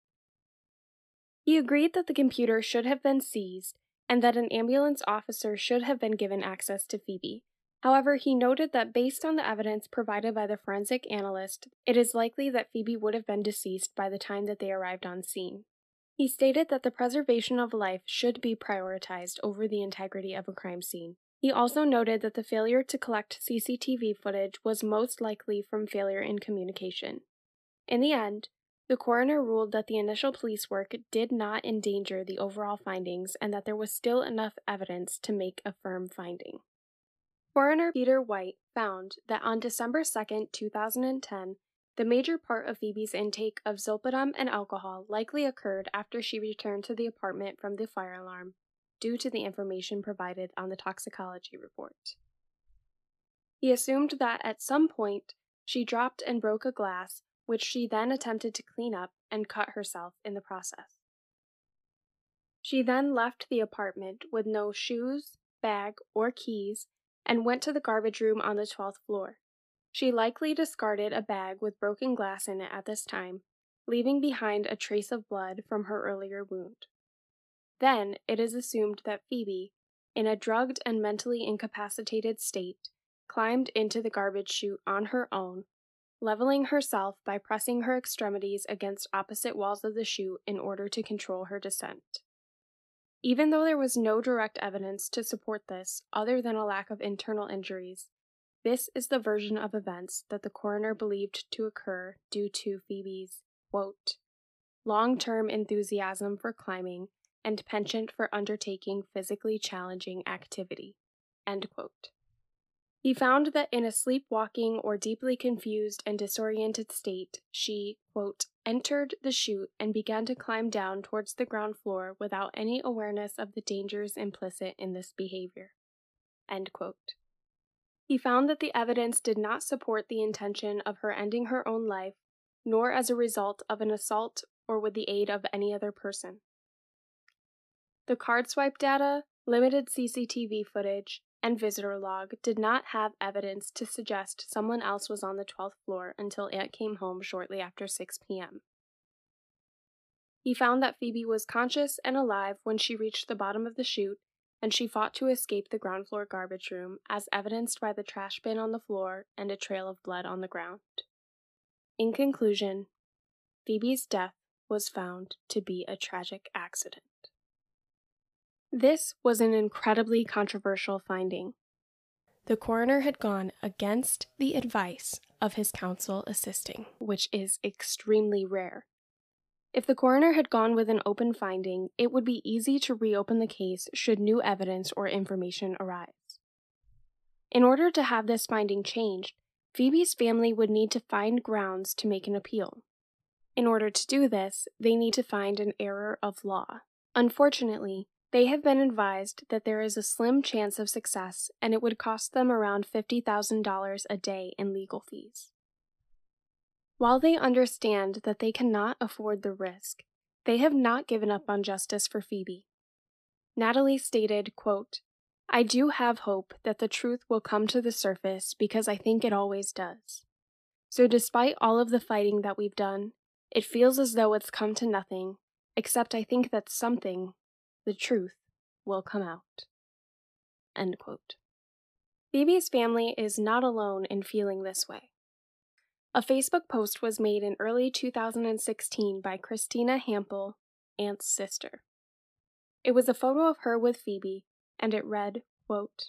[SPEAKER 1] He agreed that the computer should have been seized and that an ambulance officer should have been given access to Phoebe. However, he noted that based on the evidence provided by the forensic analyst, it is likely that Phoebe would have been deceased by the time that they arrived on scene. He stated that the preservation of life should be prioritized over the integrity of a crime scene. He also noted that the failure to collect CCTV footage was most likely from failure in communication. In the end, the coroner ruled that the initial police work did not endanger the overall findings and that there was still enough evidence to make a firm finding. Coroner Peter White found that on December 2, 2010, the major part of Phoebe's intake of zolpidem and alcohol likely occurred after she returned to the apartment from the fire alarm, due to the information provided on the toxicology report. He assumed that at some point she dropped and broke a glass, which she then attempted to clean up and cut herself in the process. She then left the apartment with no shoes, bag, or keys and went to the garbage room on the 12th floor. She likely discarded a bag with broken glass in it at this time, leaving behind a trace of blood from her earlier wound. Then, it is assumed that Phoebe, in a drugged and mentally incapacitated state, climbed into the garbage chute on her own, leveling herself by pressing her extremities against opposite walls of the chute in order to control her descent. Even though there was no direct evidence to support this other than a lack of internal injuries, this is the version of events that the coroner believed to occur due to Phoebe's, quote, long-term enthusiasm for climbing and penchant for undertaking physically challenging activity, end quote. He found that in a sleepwalking or deeply confused and disoriented state, she, quote, entered the chute and began to climb down towards the ground floor without any awareness of the dangers implicit in this behavior, end quote. He found that the evidence did not support the intention of her ending her own life, nor as a result of an assault or with the aid of any other person. The card swipe data, limited CCTV footage, and visitor log did not have evidence to suggest someone else was on the 12th floor until Aunt came home shortly after 6 p.m. He found that Phoebe was conscious and alive when she reached the bottom of the chute, and she fought to escape the ground floor garbage room, as evidenced by the trash bin on the floor and a trail of blood on the ground. In conclusion, Phoebe's death was found to be a tragic accident. This was an incredibly controversial finding. The coroner had gone against the advice of his counsel assisting, which is extremely rare. If the coroner had gone with an open finding, it would be easy to reopen the case should new evidence or information arise. In order to have this finding changed, Phoebe's family would need to find grounds to make an appeal. In order to do this, they need to find an error of law. Unfortunately, they have been advised that there is a slim chance of success, and it would cost them around $50,000 a day in legal fees. While they understand that they cannot afford the risk, they have not given up on justice for Phoebe. Natalie stated, quote, I do have hope that the truth will come to the surface because I think it always does. So despite all of the fighting that we've done, it feels as though it's come to nothing, except I think that something, the truth, will come out. End quote. Phoebe's family is not alone in feeling this way. A Facebook post was made in early 2016 by Christina Hampel, Aunt's sister. It was a photo of her with Phoebe, and it read, quote,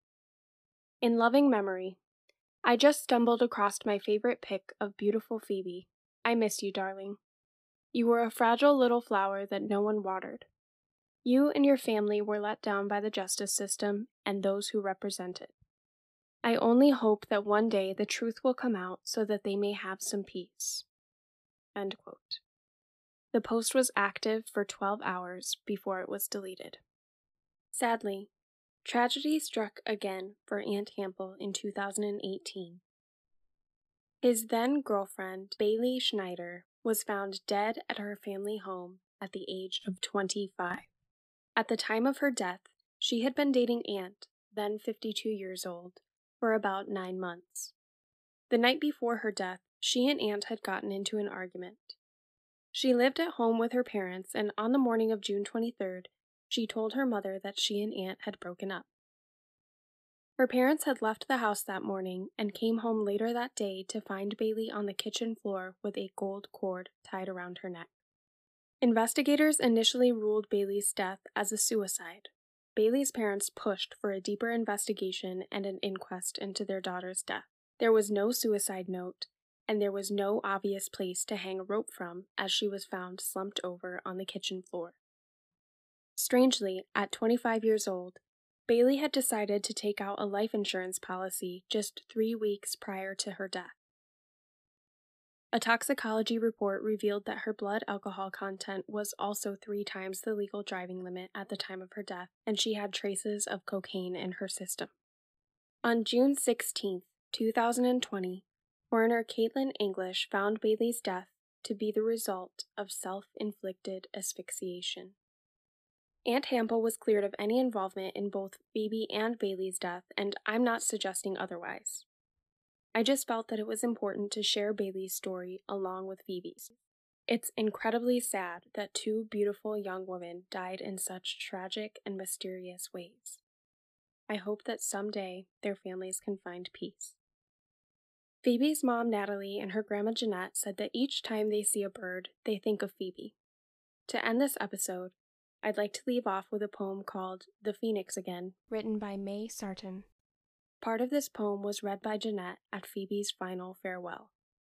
[SPEAKER 1] In loving memory, I just stumbled across my favorite pic of beautiful Phoebe. I miss you, darling. You were a fragile little flower that no one watered. You and your family were let down by the justice system and those who represent it. I only hope that one day the truth will come out so that they may have some peace. End quote. The post was active for 12 hours before it was deleted. Sadly, tragedy struck again for Aunt Hampel in 2018. His then-girlfriend, Bailey Schneider, was found dead at her family home at the age of 25. At the time of her death, she had been dating Aunt, then 52 years old, for about 9 months. The night before her death, she and Aunt had gotten into an argument. She lived at home with her parents, and on the morning of June 23rd, she told her mother that she and Aunt had broken up. Her parents had left the house that morning and came home later that day to find Bailey on the kitchen floor with a gold cord tied around her neck. Investigators initially ruled Bailey's death as a suicide. Bailey's parents pushed for a deeper investigation and an inquest into their daughter's death. There was no suicide note, and there was no obvious place to hang a rope from, as she was found slumped over on the kitchen floor. Strangely, at 25 years old, Bailey had decided to take out a life insurance policy just 3 weeks prior to her death. A toxicology report revealed that her blood alcohol content was also 3 times the legal driving limit at the time of her death, and she had traces of cocaine in her system. On June 16, 2020, coroner Caitlin English found Bailey's death to be the result of self-inflicted asphyxiation. Aunt Hample was cleared of any involvement in both Phoebe and Bailey's death, and I'm not suggesting otherwise. I just felt that it was important to share Bailey's story along with Phoebe's. It's incredibly sad that two beautiful young women died in such tragic and mysterious ways. I hope that someday their families can find peace. Phoebe's mom, Natalie, and her grandma, Jeanette, said that each time they see a bird, they think of Phoebe. To end this episode, I'd like to leave off with a poem called The Phoenix Again, written by May Sarton. Part of this poem was read by Jeanette at Phoebe's final farewell.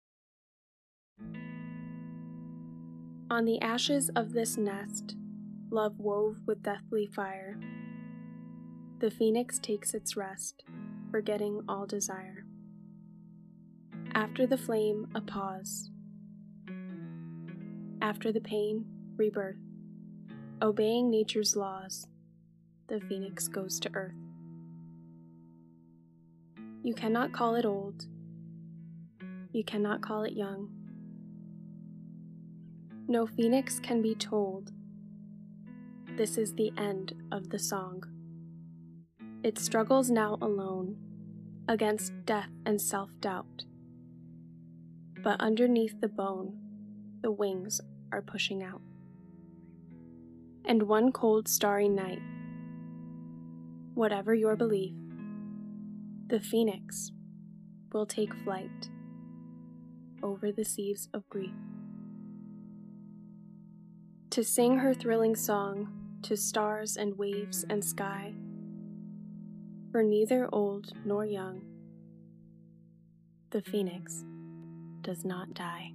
[SPEAKER 1] On the ashes of this nest, love wove with deathly fire, the phoenix takes its rest, forgetting all desire. After the flame, a pause. After the pain, rebirth. Obeying nature's laws, the phoenix goes to earth. You cannot call it old. You cannot call it young. No phoenix can be told. This is the end of the song. It struggles now alone against death and self-doubt. But underneath the bone, the wings are pushing out. And one cold starry night, whatever your belief, the phoenix will take flight over the seas of grief. To sing her thrilling song to stars and waves and sky, for neither old nor young, the phoenix does not die.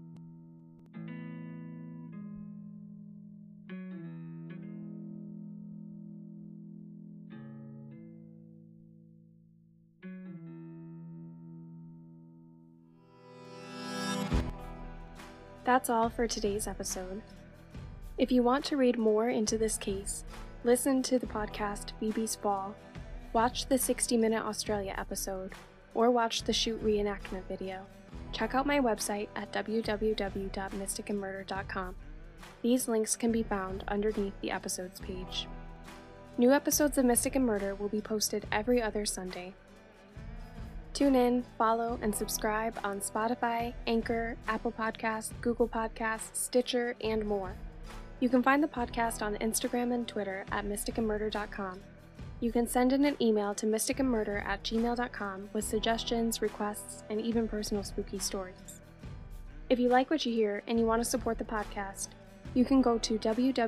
[SPEAKER 1] That's all for today's episode. If you want to read more into this case, listen to the podcast Phoebe's Fall, watch the 60-minute Australia episode, or watch the shoot reenactment video. Check out my website at www.mysticandmurder.com. These links can be found underneath the episodes page. New episodes of Mystic and Murder will be posted every other Sunday. Tune in, follow, and subscribe on Spotify, Anchor, Apple Podcasts, Google Podcasts, Stitcher, and more. You can find the podcast on Instagram and Twitter at mysticandmurder.com. You can send in an email to mysticandmurder@gmail.com with suggestions, requests, and even personal spooky stories. If you like what you hear and you want to support the podcast, you can go to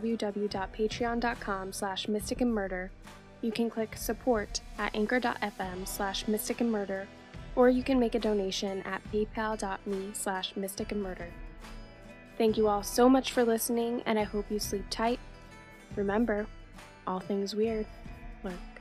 [SPEAKER 1] www.patreon.com/mysticandmurder. You can click support at anchor.fm/mysticandmurder, or you can make a donation at paypal.me/mysticandmurder. Thank you all so much for listening, and I hope you sleep tight. Remember, all things weird lurk.